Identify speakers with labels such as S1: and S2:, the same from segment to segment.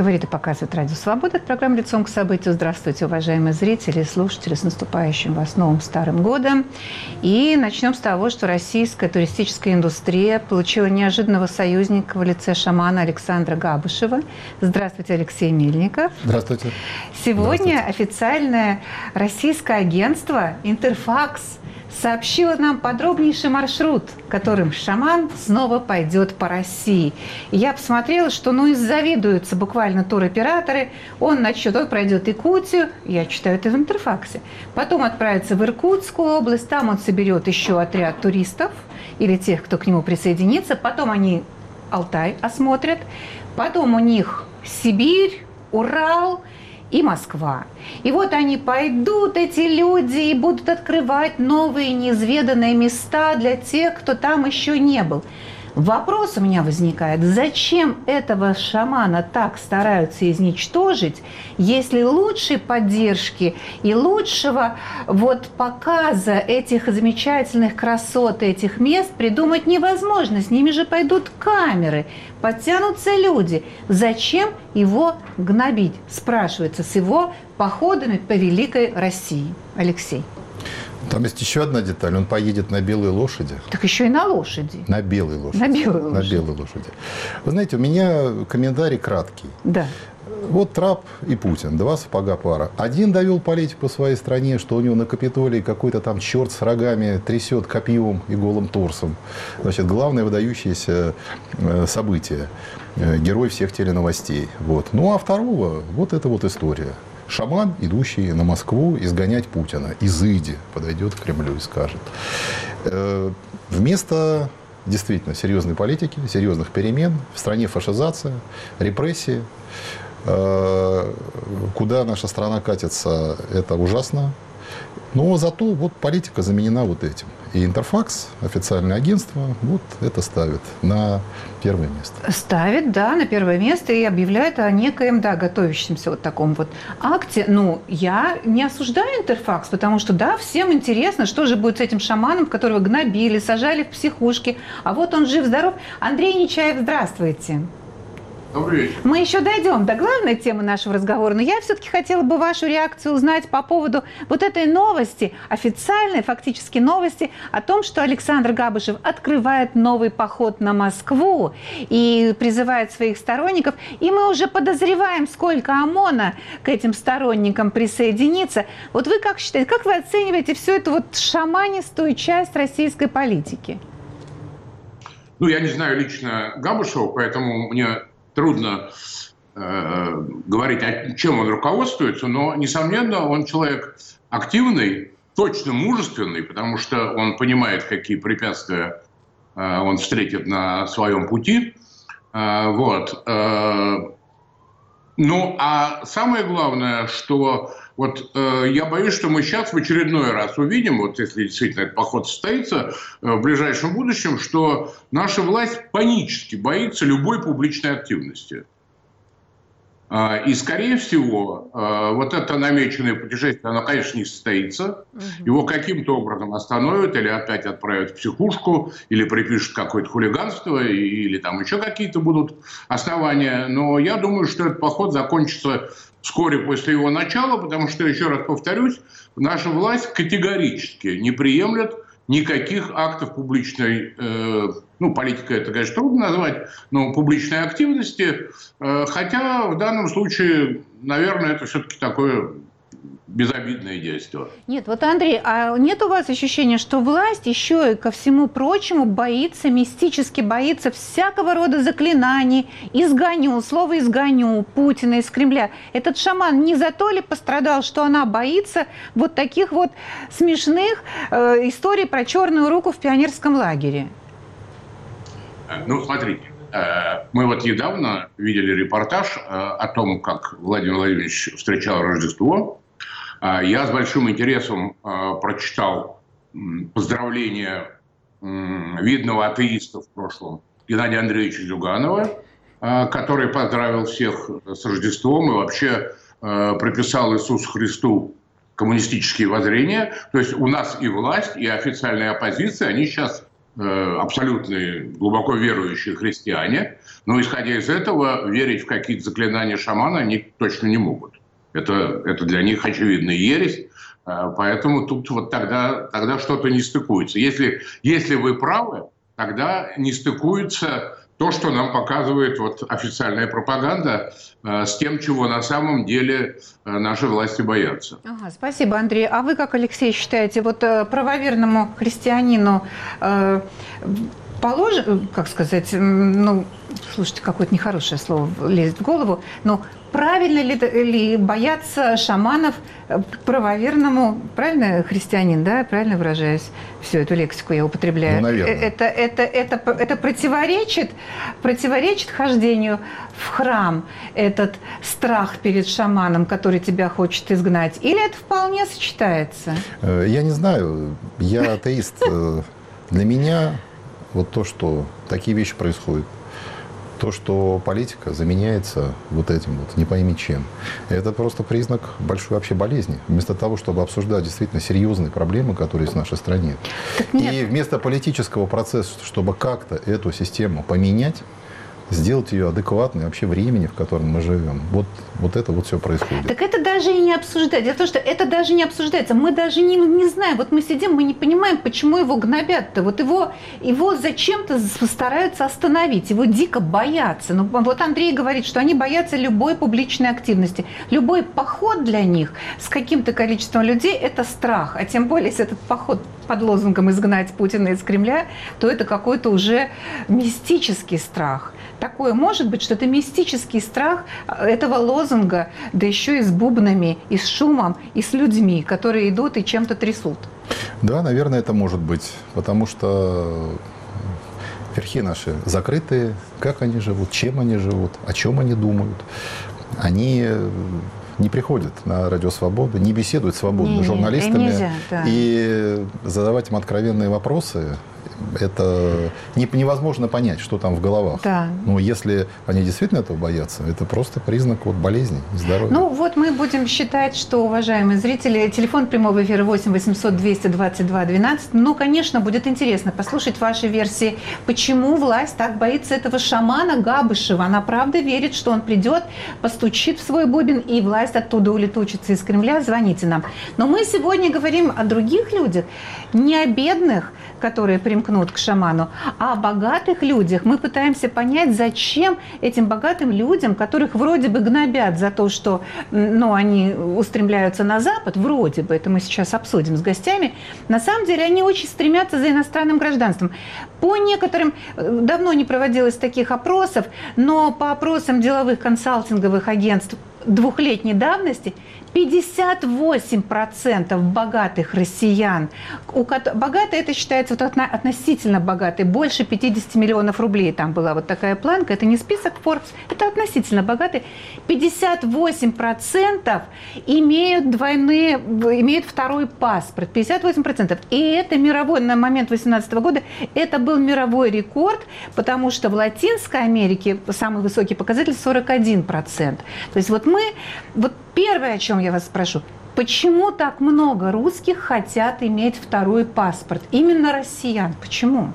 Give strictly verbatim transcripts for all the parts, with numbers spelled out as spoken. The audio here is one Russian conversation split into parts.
S1: Говорит и показывает Радио Свобода. Это программа «Лицом к событию». Здравствуйте, уважаемые зрители и слушатели. С наступающим вас новым старым годом. И начнем с того, что российская туристическая индустрия получила неожиданного союзника в лице шамана Александра Габышева. Здравствуйте, Алексей Мельников.
S2: Здравствуйте.
S1: Сегодня
S2: Здравствуйте. Официальное
S1: российское агентство «Интерфакс» сообщила нам подробнейший маршрут, которым шаман снова пойдет по России. И я посмотрела, что ну и завидуются буквально туроператоры. Он начнет, он пройдет Якутию, я читаю это в Интерфаксе, потом отправится в Иркутскую область, там он соберет еще отряд туристов или тех, кто к нему присоединится, потом они Алтай осмотрят, потом у них Сибирь, Урал и Москва. И вот они пойдут, эти люди, и будут открывать новые неизведанные места для тех, кто там еще не был. Вопрос у меня возникает, зачем этого шамана так стараются изничтожить, если лучшей поддержки и лучшего вот показа этих замечательных красот, этих мест придумать невозможно. С ними же пойдут камеры, подтянутся люди. Зачем его гнобить, спрашивается, с его походами по великой России? Алексей.
S2: Там есть еще одна деталь. Он поедет на белой лошади.
S1: Так еще и на лошади.
S2: На белой лошади.
S1: На белой лошади.
S2: На белой лошади. Вы знаете, у меня комментарий краткий.
S1: Да.
S2: Вот Трап и Путин. Два сапога пара. Один довел политику по своей стране, что у него на Капитолии какой-то там черт с рогами трясет копьем и голым торсом. Значит, главное выдающееся событие. Герой всех теленовостей. Вот. Ну, а второго, вот эта вот история. Шаман, идущий на Москву изгонять Путина. Изыди подойдет к Кремлю и скажет. Вместо действительно серьезной политики, серьезных перемен, в стране фашизация, репрессии. Куда наша страна катится, это ужасно. Но зато вот политика заменена вот этим. И Интерфакс, официальное агентство, вот это ставит на первое место.
S1: Ставит, да, на первое место и объявляет о некоем, да, готовящемся вот таком вот акте. Ну, я не осуждаю Интерфакс, потому что, да, всем интересно, что же будет с этим шаманом, которого гнобили, сажали в психушки. А вот он жив-здоров. Андрей Нечаев, здравствуйте.
S3: Добрый вечер.
S1: Мы еще дойдем до главной темы нашего разговора, но я все-таки хотела бы вашу реакцию узнать по поводу вот этой новости, официальной фактически новости о том, что Александр Габышев открывает новый поход на Москву и призывает своих сторонников. И мы уже подозреваем, сколько ОМОНа к этим сторонникам присоединится. Вот вы как считаете, как вы оцениваете всю эту вот шаманистую часть российской политики?
S3: Ну, я не знаю лично Габышева, поэтому мне трудно э, говорить, о чем он руководствуется, но, несомненно, он человек активный, точно мужественный, потому что он понимает, какие препятствия э, он встретит на своем пути. Э, вот. Э, ну, а самое главное, что вот э, я боюсь, что мы сейчас в очередной раз увидим, вот если действительно этот поход состоится э, в ближайшем будущем, что наша власть панически боится любой публичной активности. Э, и, скорее всего, э, вот это намеченное путешествие, оно, конечно, не состоится. Угу. Его каким-то образом остановят или опять отправят в психушку, или припишут какое-то хулиганство, или там еще какие-то будут основания. Но я думаю, что этот поход закончится вскоре после его начала, потому что, еще раз повторюсь, наша власть категорически не приемлет никаких актов публичной, э, ну, политика это, конечно, трудно назвать, но публичной активности, э, хотя в данном случае, наверное, это все-таки такое безобидное действие.
S1: Нет, вот, Андрей, а нет у вас ощущения, что власть еще и ко всему прочему боится, мистически боится всякого рода заклинаний, изгоню, слово изгоню Путина из Кремля? Этот шаман не за то ли пострадал, что она боится вот таких вот смешных э, историй про черную руку в пионерском лагере?
S3: Ну, смотрите, э, мы вот недавно видели репортаж э, о том, как Владимир Владимирович встречал Рождество. Я с большим интересом э, прочитал э, поздравления э, видного атеиста в прошлом Геннадия Андреевича Зюганова, э, который поздравил всех с Рождеством и вообще э, приписал Иисусу Христу коммунистические воззрения. То есть у нас и власть, и официальная оппозиция, они сейчас абсолютно глубоко верующие христиане, но, исходя из этого, верить в какие-то заклинания шамана они точно не могут. Это, это для них очевидная ересь, поэтому тут вот тогда, тогда что-то не стыкуется. Если, если вы правы, тогда не стыкуется то, что нам показывает вот официальная пропаганда, э, с тем, чего на самом деле э, наши власти боятся.
S1: Ага, спасибо, Андрей. А вы, как Алексей, считаете, вот э, правоверному христианину э, положено, как сказать, ну, слушайте, какое-то нехорошее слово лезет в голову, но правильно ли, ли бояться шаманов правоверному, правильно, христианин, да, правильно выражаюсь, всю эту лексику я употребляю.
S2: Ну, наверное.
S1: Это, это, это, это противоречит, противоречит хождению в храм, этот страх перед шаманом, который тебя хочет изгнать, или это вполне сочетается?
S2: Я не знаю, я атеист. Для меня вот то, что такие вещи происходят, то, что политика заменяется вот этим вот, не пойми чем, это просто признак большой вообще болезни. Вместо того, чтобы обсуждать действительно серьезные проблемы, которые есть в нашей стране. И вместо политического процесса, чтобы как-то эту систему поменять, сделать ее адекватной вообще времени, в котором мы живем. Вот, вот это вот все происходит.
S1: Так это даже и не обсуждать. Дело в том, что это даже не обсуждается. Мы даже не, не знаем. Вот мы сидим, мы не понимаем, почему его гнобят-то. Вот его, его зачем-то стараются остановить. Его дико боятся. Ну, вот Андрей говорит, что они боятся любой публичной активности. Любой поход для них с каким-то количеством людей – это страх. А тем более, если этот поход под лозунгом «изгнать Путина из Кремля», то это какой-то уже мистический страх. Такое может быть, что это мистический страх этого лозунга, да еще и с бубнами, и с шумом, и с людьми, которые идут и чем-то трясут.
S2: Да, наверное, это может быть, потому что верхи наши закрытые, как они живут, чем они живут, о чем они думают. Они не приходят на Радио Свобода, не беседуют свободно с журналистами.
S1: Нельзя, да.
S2: И задавать им откровенные вопросы, это невозможно понять, что там в головах.
S1: Да.
S2: Но если они действительно этого боятся, это просто признак вот болезни, нездоровья.
S1: Ну вот мы будем считать, что, уважаемые зрители, телефон прямого эфира восемь восемьсот двести двадцать два двенадцать. Ну, конечно, будет интересно послушать ваши версии, почему власть так боится этого шамана Габышева. Она правда верит, что он придет, постучит в свой бубен, и власть оттуда улетучится из Кремля. Звоните нам. Но мы сегодня говорим о других людях, не о бедных, которые примкнут к шаману, а о богатых людях. Мы пытаемся понять, зачем этим богатым людям, которых вроде бы гнобят за то, что ну, они устремляются на Запад, вроде бы, это мы сейчас обсудим с гостями, на самом деле они очень стремятся за иностранным гражданством. По некоторым, давно не проводилось таких опросов, но по опросам деловых консалтинговых агентств двухлетней давности пятьдесят восемь процентов богатых россиян, у которых, богатые это считается вот относительно богатые, больше пятьдесят миллионов рублей, там была вот такая планка, это не список Forbes, это относительно богатые, пятьдесят восемь процентов имеют двойные, имеют второй паспорт, пятьдесят восемь процентов. И это мировой, на момент две тысячи восемнадцатого года, это был мировой рекорд, потому что в Латинской Америке самый высокий показатель сорок один процент. То есть вот мы, вот первое, о чем я вас спрошу, почему так много русских хотят иметь второй паспорт? Именно россиян. Почему?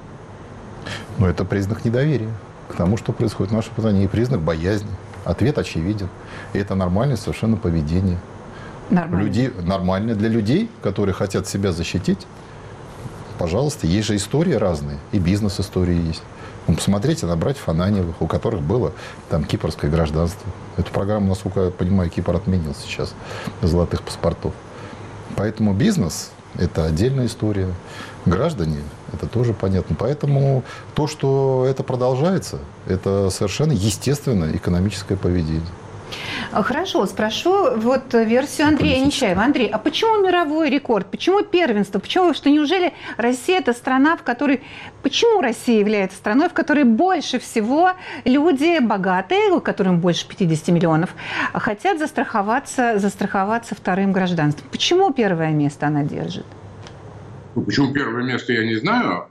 S2: Ну, это признак недоверия к тому, что происходит в нашей стране, и признак боязни. Ответ очевиден. И это нормальное совершенно поведение.
S1: Нормально.
S2: Люди, нормально для людей, которые хотят себя защитить. Пожалуйста, есть же истории разные, и бизнес-истории есть. Ну, посмотрите на братьев Ананьевых, у которых было там кипрское гражданство. Эту программу, насколько я понимаю, Кипр отменил сейчас, золотых паспортов. Поэтому бизнес – это отдельная история. Граждане – это тоже понятно. Поэтому то, что это продолжается, это совершенно естественное экономическое поведение.
S1: Хорошо, спрошу вот версию Андрея Нечаева. Андрей, а почему мировой рекорд? Почему первенство? Почему, что неужели Россия – это страна, в которой… Почему Россия является страной, в которой больше всего люди богатые, у которых больше пятьдесят миллионов, хотят застраховаться, застраховаться вторым гражданством? Почему первое место она держит?
S3: Почему первое место, я не знаю.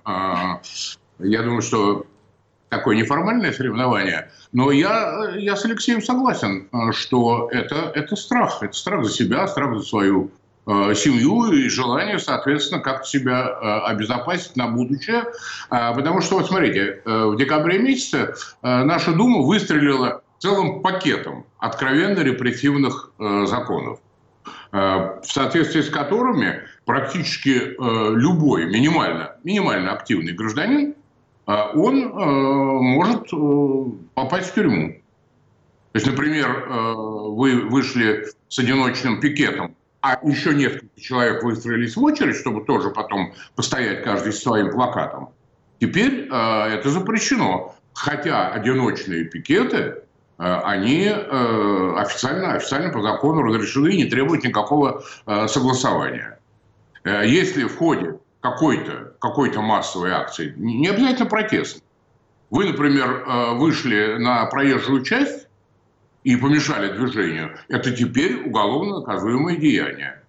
S3: Я думаю, что такое неформальное соревнование. Но я, я с Алексеем согласен, что это, это страх. Это страх за себя, страх за свою семью и желание, соответственно, как-то себя обезопасить на будущее. Потому что, вот смотрите, в декабре месяце наша Дума выстрелила целым пакетом откровенно репрессивных законов, в соответствии с которыми практически любой минимально, минимально активный гражданин, он может попасть в тюрьму. То есть, например, вы вышли с одиночным пикетом, а еще несколько человек выстроились в очередь, чтобы тоже потом постоять каждый с своим плакатом. Теперь это запрещено. Хотя одиночные пикеты, они официально, официально по закону разрешены и не требуют никакого согласования. Если в ходе какой-то, какой-то массовой акции, не обязательно протестной, вы, например, вышли на проезжую часть и помешали движению, это теперь уголовно наказуемое деяние.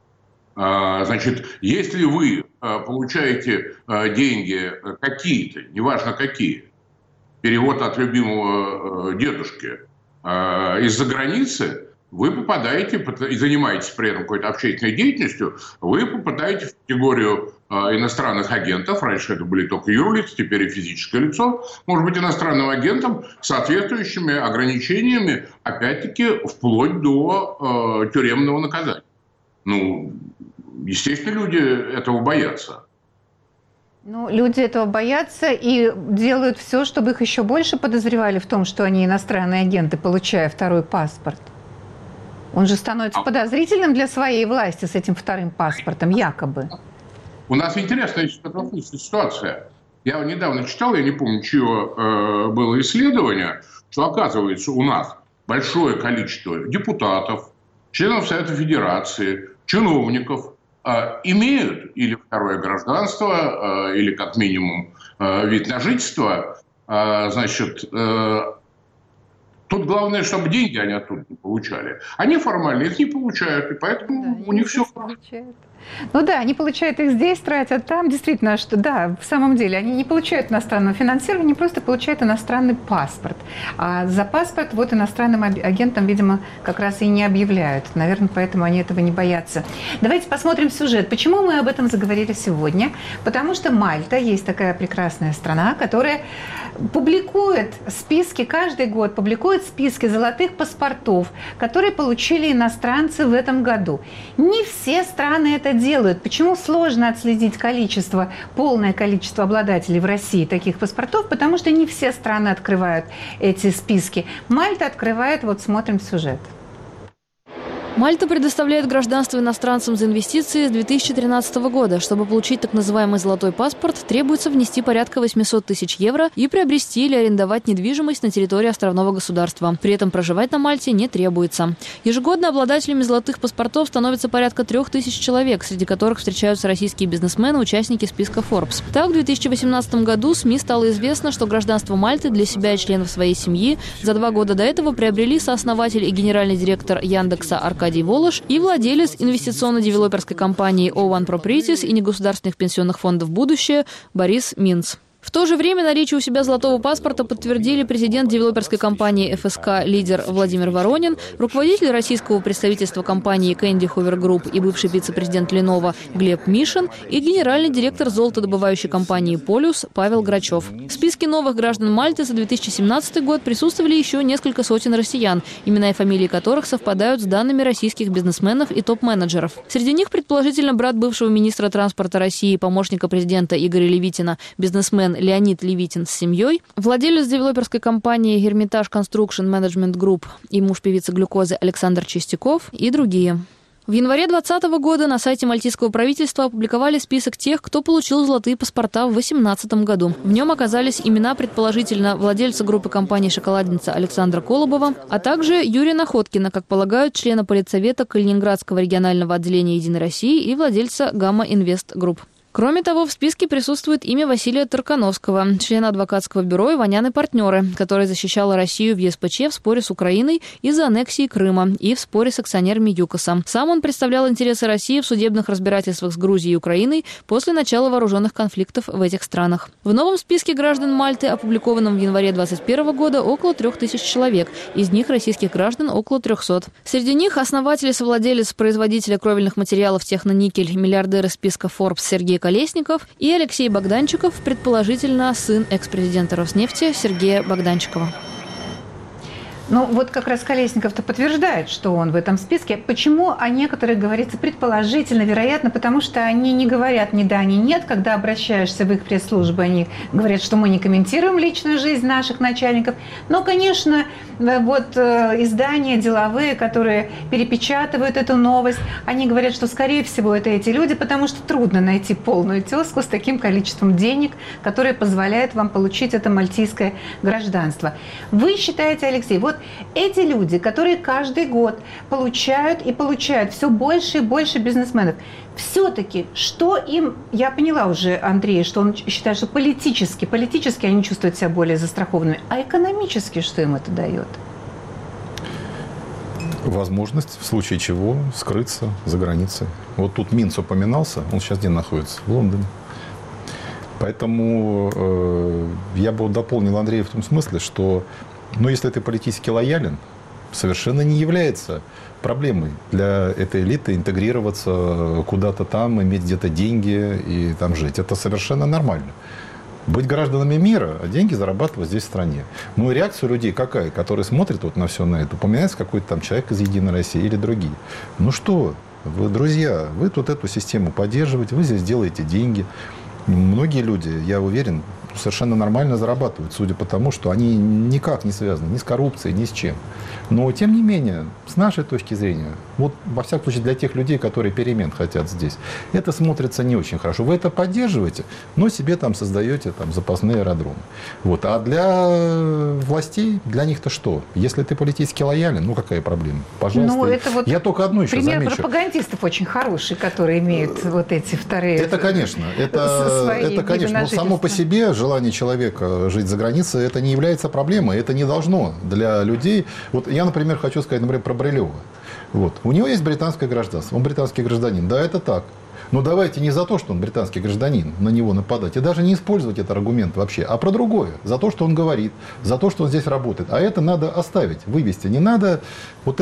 S3: Значит, если вы получаете деньги какие-то, неважно какие, перевод от любимого дедушки, из-за границы, вы попадаете, и занимаетесь при этом какой-то общественной деятельностью, вы попадаете в категорию иностранных агентов. Раньше это были только юрлицы, теперь и физическое лицо. Может быть иностранным агентом с соответствующими ограничениями, опять-таки, вплоть до э, тюремного наказания. Ну, естественно, люди этого боятся.
S1: Ну, люди этого боятся и делают все, чтобы их еще больше подозревали в том, что они иностранные агенты, получая второй паспорт. Он же становится подозрительным для своей власти с этим вторым паспортом, якобы.
S3: У нас интересная ситуация. Я недавно читал, я не помню, чье э, было исследование, что, оказывается, у нас большое количество депутатов, членов Совета Федерации, чиновников э, имеют или второе гражданство, э, или как минимум э, вид на жительство. Э, значит, э, тут главное, чтобы деньги они оттуда не получали. Они формально их не получают, и поэтому да, у них все хорошо.
S1: Ну да, они получают их здесь, тратят там. Действительно, что да, в самом деле, они не получают иностранного финансирования, они просто получают иностранный паспорт. А за паспорт вот иностранным агентам, видимо, как раз и не объявляют. Наверное, поэтому они этого не боятся. Давайте посмотрим сюжет. Почему мы об этом заговорили сегодня? Потому что Мальта есть такая прекрасная страна, которая публикует списки, каждый год публикует списки золотых паспортов, которые получили иностранцы в этом году. Не все страны это делают. Почему сложно отследить количество, полное количество обладателей в России таких паспортов? Потому что не все страны открывают эти списки. Мальта открывает, вот смотрим сюжет.
S4: Мальта предоставляет гражданство иностранцам за инвестиции с две тысячи тринадцатого года. Чтобы получить так называемый «золотой паспорт», требуется внести порядка восемьсот тысяч евро и приобрести или арендовать недвижимость на территории островного государства. При этом проживать на Мальте не требуется. Ежегодно обладателями золотых паспортов становится порядка трех тысяч человек, среди которых встречаются российские бизнесмены, участники списка Forbes. Так, в две тысячи восемнадцатом году СМИ стало известно, что гражданство Мальты для себя и членов своей семьи за два года до этого приобрели сооснователь и генеральный директор Яндекса Аркадий Волош и владелец инвестиционно-девелоперской компании о ван Properties и негосударственных пенсионных фондов «Будущее» Борис Минц. В то же время наличие у себя золотого паспорта подтвердили президент девелоперской компании эф эс ка-лидер Владимир Воронин, руководитель российского представительства компании Candy Hover Group и бывший вице-президент Lenovo Глеб Мишин и генеральный директор золотодобывающей компании «Полюс» Павел Грачев. В списке новых граждан Мальты за две тысячи семнадцатый год присутствовали еще несколько сотен россиян, имена и фамилии которых совпадают с данными российских бизнесменов и топ-менеджеров. Среди них, предположительно, брат бывшего министра транспорта России и помощника президента Игоря Левитина, бизнесмен Леонид Левитин с семьей, владелец девелоперской компании Hermitage Construction Management Group и муж певицы «Глюкозы» Александр Чистяков и другие. В январе двадцатого года на сайте мальтийского правительства опубликовали список тех, кто получил золотые паспорта в две тысячи восемнадцатом году. В нем оказались имена, предположительно, владельца группы компаний «Шоколадница» Александра Колобова, а также Юрия Находкина, как полагают, члена политсовета Калининградского регионального отделения «Единой России» и владельца «Гамма Инвест Групп». Кроме того, в списке присутствует имя Василия Таркановского, члена адвокатского бюро «Иванян и партнеры», который защищал Россию в ЕСПЧ в споре с Украиной из-за аннексии Крыма и в споре с акционерами ЮКОСа. Сам он представлял интересы России в судебных разбирательствах с Грузией и Украиной после начала вооруженных конфликтов в этих странах. В новом списке граждан Мальты, опубликованном в январе две тысячи двадцать первого года, около трех тысяч человек, из них российских граждан около трехсот. Среди них основатель и совладелец производителя кровельных материалов «Техноникель», миллиардер из списка Forbes Сергей Колесников и Алексей Богданчиков, предположительно сын экс-президента Роснефти Сергея Богданчикова.
S1: Ну, вот как раз Колесников-то подтверждает, что он в этом списке. Почему о некоторых говорится предположительно, вероятно, потому что они не говорят ни да, ни нет. Когда обращаешься в их пресс-службы, они говорят, что мы не комментируем личную жизнь наших начальников. Но, конечно, вот издания деловые, которые перепечатывают эту новость, они говорят, что, скорее всего, это эти люди, потому что трудно найти полную тезку с таким количеством денег, которое позволяет вам получить это мальтийское гражданство. Вы считаете, Алексей, вот эти люди, которые каждый год получают и получают все больше и больше бизнесменов, все-таки что им, я поняла уже, Андрей, что он считает, что политически, политически они чувствуют себя более застрахованными, а экономически что им это дает?
S2: Возможность, в случае чего, скрыться за границей. Вот тут Минц упоминался, он сейчас где находится? В Лондоне. Поэтому э, я бы дополнил Андрея в том смысле, что но если ты политически лоялен, совершенно не является проблемой для этой элиты интегрироваться куда-то там, иметь где-то деньги и там жить. Это совершенно нормально. Быть гражданами мира, а деньги зарабатывать здесь в стране. Ну и реакция людей какая, которые смотрят вот на все на это, упоминается какой-то там человек из «Единой России» или другие. Ну что, вы, друзья, вы тут эту систему поддерживаете, вы здесь делаете деньги. Многие люди, я уверен, совершенно нормально зарабатывают, судя по тому, что они никак не связаны ни с коррупцией, ни с чем. Но, тем не менее, с нашей точки зрения, вот, во всяком случае, для тех людей, которые перемен хотят здесь, это смотрится не очень хорошо. Вы это поддерживаете, но себе там создаете там, запасные аэродромы. Вот. А для властей, для них-то что? Если ты политически лоялен, ну, какая проблема? Пожалуйста. Ну, это вот я только одну еще
S1: пример
S2: замечу.
S1: Пропагандистов очень хороший, которые имеют вот эти вторые...
S2: Это, конечно. Это, это конечно. Но само по себе желание человека жить за границей, это не является проблемой. Это не должно для людей... Вот я, например, хочу сказать, например, про Брилева. Вот. У него есть британское гражданство. Он британский гражданин. Да, это так. Но давайте не за то, что он британский гражданин, на него нападать. И даже не использовать этот аргумент вообще. А про другое. За то, что он говорит. За то, что он здесь работает. А это надо оставить, вывести. Не надо вот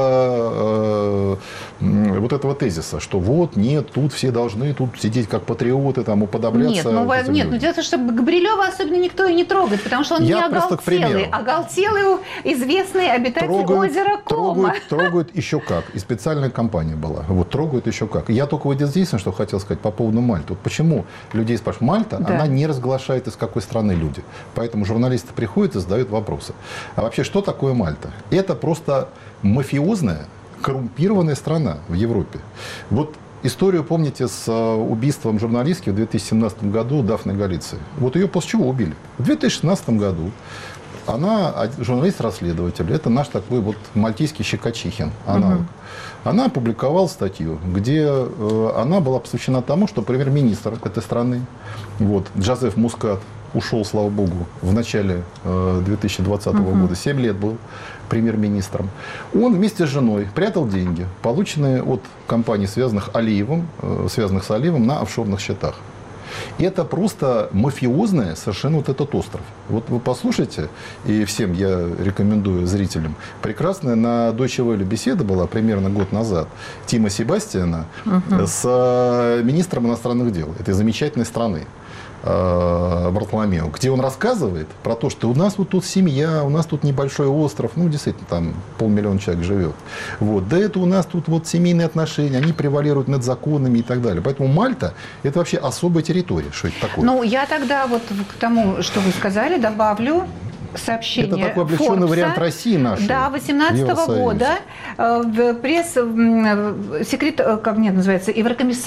S2: этого, э, вот этого тезиса, что вот, нет, тут все должны тут сидеть как патриоты, там, уподобляться.
S1: Нет, ну, вот нет, ну дело в том, что Габрилева особенно никто и не трогает, потому что он Я не оголтелый. Оголтелый известный обитатель трогают, озера Кома.
S2: Трогают, трогают еще как. И специальная компания была. Вот, трогают еще как. Я только вот здесь что хотел сказать по поводу Мальты. Вот почему людей спрашивают, Мальта, да. Она не разглашает, из какой страны люди. Поэтому журналисты приходят и задают вопросы. А вообще, что такое Мальта? Это просто мафиозная, коррумпированная страна в Европе. Вот историю, помните, с убийством журналистки в две тысячи семнадцатом году Дафны Галиции. Вот ее после чего убили? В две тысячи шестнадцатом году она, журналист-расследователь, это наш такой вот мальтийский Щекочихин, аналог. Угу. Она опубликовала статью, где э, она была посвящена тому, что премьер-министр этой страны, вот, Джозеф Мускат, ушел, слава богу, в начале э, две тысячи двадцатого uh-huh. года, семь лет был премьер-министром. Он вместе с женой прятал деньги, полученные от компаний, связанных, Алиевым, э, связанных с Алиевым, на офшорных счетах. Это просто мафиозное совершенно вот этот остров. Вот вы послушайте, и всем я рекомендую зрителям, прекрасная на Deutsche Welle беседа была примерно год назад Тима Себастьяна uh-huh. с министром иностранных дел этой замечательной страны. Бартоломео, где он рассказывает про то, что у нас вот тут семья, у нас тут небольшой остров, ну, действительно, там полмиллиона человек живет. Вот. Да это у нас тут вот семейные отношения, они превалируют над законами и так далее. Поэтому Мальта – это вообще особая территория. Что это такое?
S1: Ну, я тогда вот к тому, что вы сказали, добавлю сообщение
S2: Это такой облегченный вариант России нашей.
S1: Да, восемнадцатого года в пресс, секрет, как нет, называется, еврокомиссар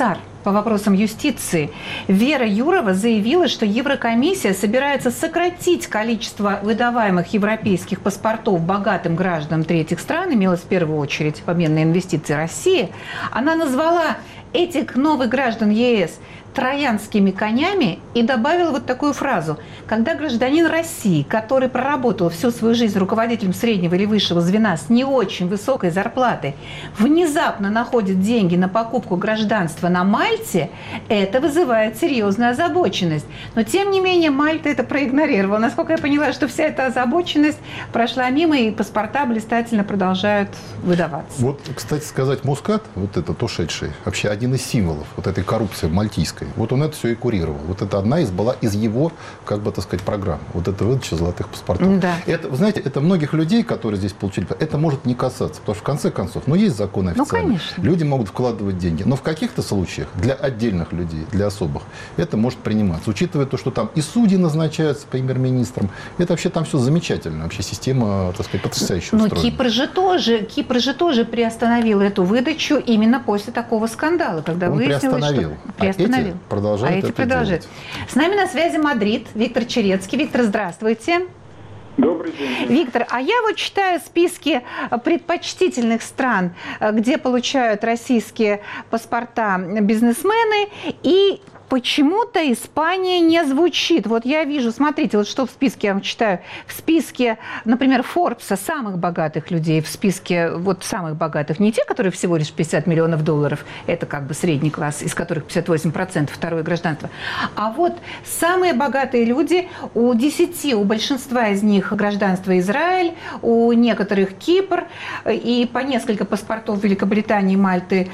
S1: по вопросам юстиции. Вера Юрова заявила, что Еврокомиссия собирается сократить количество выдаваемых европейских паспортов богатым гражданам третьих стран, имелось в первую очередь в обмен на инвестиции России. Она назвала этих новых граждан ЕС троянскими конями и добавила вот такую фразу. Когда гражданин России, который проработал всю свою жизнь руководителем среднего или высшего звена с не очень высокой зарплатой, внезапно находит деньги на покупку гражданства на Мальте, это вызывает серьезную озабоченность. Но, тем не менее, Мальта это проигнорировала. Насколько я поняла, что вся эта озабоченность прошла мимо, и паспорта блистательно продолжают выдаваться.
S2: Вот, кстати сказать, Мускат, вот этот ушедший, вообще один из символов вот этой коррупции мальтийской. Вот он это все и курировал. Вот это одна из была из его, как бы так сказать, программ. Вот это выдача золотых паспортов. Да. Это, вы знаете, это многих людей, которые здесь получили, это может не касаться. Потому что в конце концов, ну, есть законы официальные. Ну, конечно. Люди могут вкладывать деньги. Но в каких-то случаях для отдельных людей, для особых, это может приниматься. Учитывая то, что там и судьи назначаются премьер-министром, это вообще там все замечательно. Вообще система, так сказать, потрясающе устроена.
S1: Но Кипр же тоже, Кипр же тоже приостановил эту выдачу именно после такого скандала, когда
S2: он
S1: выяснилось,
S2: приостановил.
S1: что... Приостановил.
S2: А эти продолжают
S1: а эти
S2: это
S1: продолжают.
S2: делать.
S1: С нами на связи Мадрид, Виктор Черецкий. Виктор, здравствуйте.
S5: Добрый день.
S1: Виктор, а я вот читаю списки предпочтительных стран, где получают российские паспорта бизнесмены, и почему-то Испания не звучит. Вот я вижу, смотрите, вот что в списке, я вам читаю, в списке, например, Форбса, самых богатых людей, в списке вот самых богатых, не те, которые всего лишь пятьдесят миллионов долларов, это как бы средний класс, из которых пятьдесят восемь процентов второе гражданство, а вот самые богатые люди, у десяти, у большинства из них гражданство Израиль, у некоторых Кипр, и по несколько паспортов Великобритании, Мальты,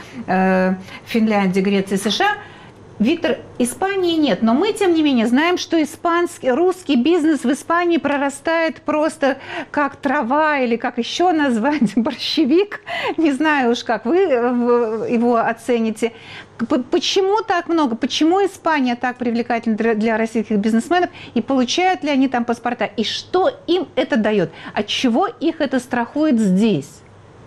S1: Финляндии, Греции, США. Виктор, Испании нет, но мы, тем не менее, знаем, что испанский, русский бизнес в Испании прорастает просто как трава, или как еще назвать, борщевик. Не знаю уж, как вы его оцените. Почему так много? Почему Испания так привлекательна для российских бизнесменов? И получают ли они там паспорта? И что им это дает? От чего их это страхует здесь?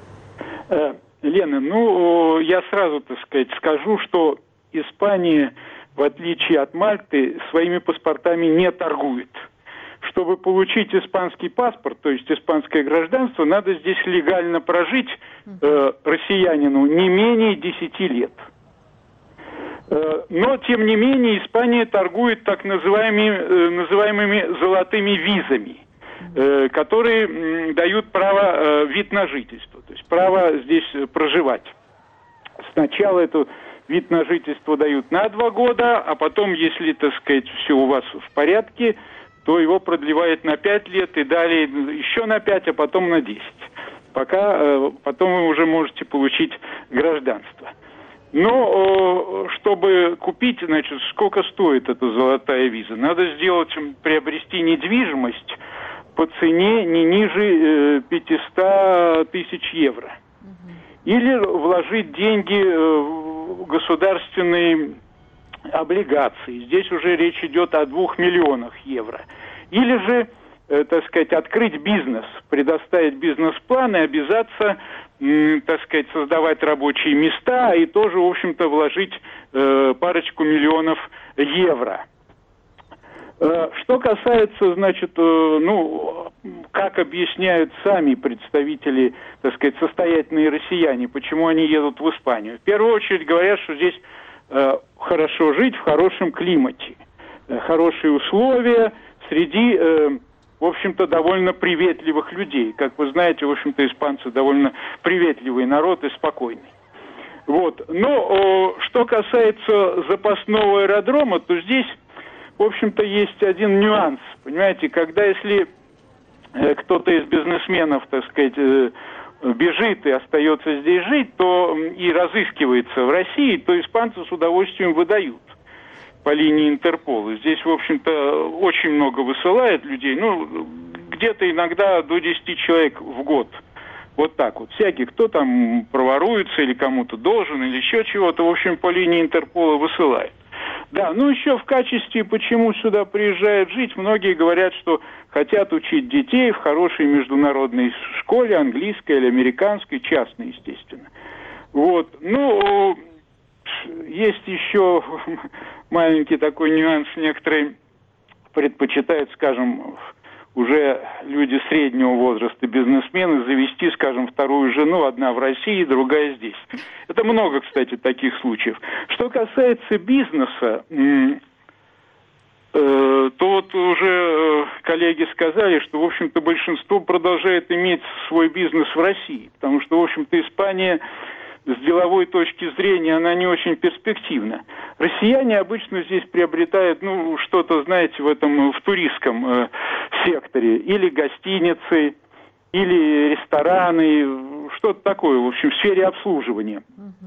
S5: Лена, ну, я сразу, так сказать, скажу, что Испания, в отличие от Мальты, своими паспортами не торгует. Чтобы получить испанский паспорт, то есть испанское гражданство, надо здесь легально прожить э, россиянину не менее десяти лет. Э, но, тем не менее, Испания торгует так называемыми, э, называемыми золотыми визами, э, которые э, дают право, э, вид на жительство, то есть право здесь проживать. Сначала эту вид на жительство дают на два года, а потом, если, так сказать, все у вас в порядке, то его продлевают на пять лет и далее еще на пять, а потом на десять. Пока, э, потом вы уже можете получить гражданство. Но э, чтобы купить, значит, сколько стоит эта золотая виза? Надо сделать, приобрести недвижимость по цене не ниже э, пятьсот тысяч евро. Или вложить деньги в государственные облигации. Здесь уже речь идет о двух миллионах евро. Или же, э, так сказать, открыть бизнес, предоставить бизнес-план и обязаться, э, так сказать, создавать рабочие места и тоже, в общем-то, вложить э, парочку миллионов евро. Что касается, значит, ну, как объясняют сами представители, так сказать, состоятельные россияне, почему они едут в Испанию. В первую очередь говорят, что здесь э, хорошо жить в хорошем климате, э, хорошие условия среди, э, в общем-то, довольно приветливых людей. Как вы знаете, в общем-то, испанцы довольно приветливый народ и спокойный. Вот. Но э, что касается запасного аэродрома, то здесь, в общем-то, есть один нюанс. Понимаете, когда если э, кто-то из бизнесменов, так сказать, э, бежит и остается здесь жить, то э, и разыскивается в России, то испанцы с удовольствием выдают по линии Интерпола. Здесь, в общем-то, очень много высылает людей, ну, где-то иногда до десяти человек в год. Вот так вот. Всякий, кто там проворуется или кому-то должен, или еще чего-то, в общем, по линии Интерпола высылает. Да, ну еще в качестве, почему сюда приезжают жить, многие говорят, что хотят учить детей в хорошей международной школе, английской или американской, частной, естественно. Вот, ну, есть еще маленький такой нюанс. Некоторые предпочитают, скажем, уже люди среднего возраста, бизнесмены, завести, скажем, вторую жену, одна в России, другая здесь. Это много, кстати, таких случаев. Что касается бизнеса, то вот уже коллеги сказали, что, в общем-то, большинство продолжает иметь свой бизнес в России, потому что, в общем-то, Испания с деловой точки зрения, она не очень перспективна. Россияне обычно здесь приобретают, ну, что-то, знаете, в этом, в туристском э, секторе, или гостиницы, или рестораны, что-то такое, в общем, в сфере обслуживания.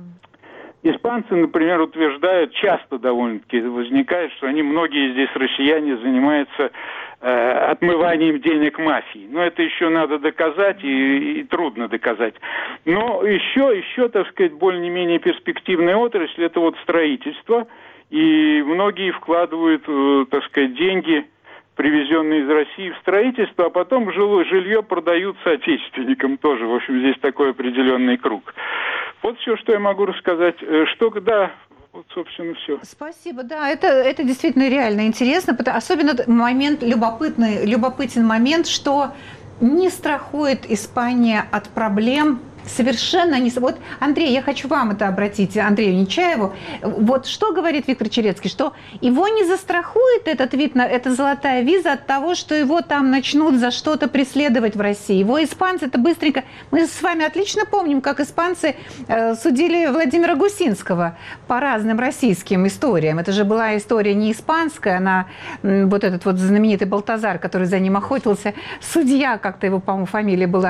S5: Испанцы, например, утверждают, часто довольно-таки возникает, что они, многие здесь россияне, занимаются э, отмыванием денег мафии. Но это еще надо доказать, и, и трудно доказать. Но еще, еще, так сказать, более-менее перспективная отрасль – это вот строительство. И многие вкладывают, э, так сказать, деньги, привезенные из России, в строительство, а потом жилое, жилье продают соотечественникам тоже. В общем, здесь такой определенный круг. Вот все, что я могу рассказать. Что, да, вот, собственно, все.
S1: Спасибо, да, это, это действительно реально интересно, потому, особенно момент, любопытный, любопытен момент, что не страхует Испания от проблем. Совершенно не... Вот, Андрей, я хочу вам это обратить, Андрею Нечаеву. Вот что говорит Виктор Черецкий, что его не застрахует этот вид, на, эта золотая виза от того, что его там начнут за что-то преследовать в России. Его испанцы это быстренько... Мы с вами отлично помним, как испанцы э, судили Владимира Гусинского по разным российским историям. Это же была история не испанская, она... Вот этот вот знаменитый Балтазар, который за ним охотился, судья, как-то его, по-моему, фамилия была...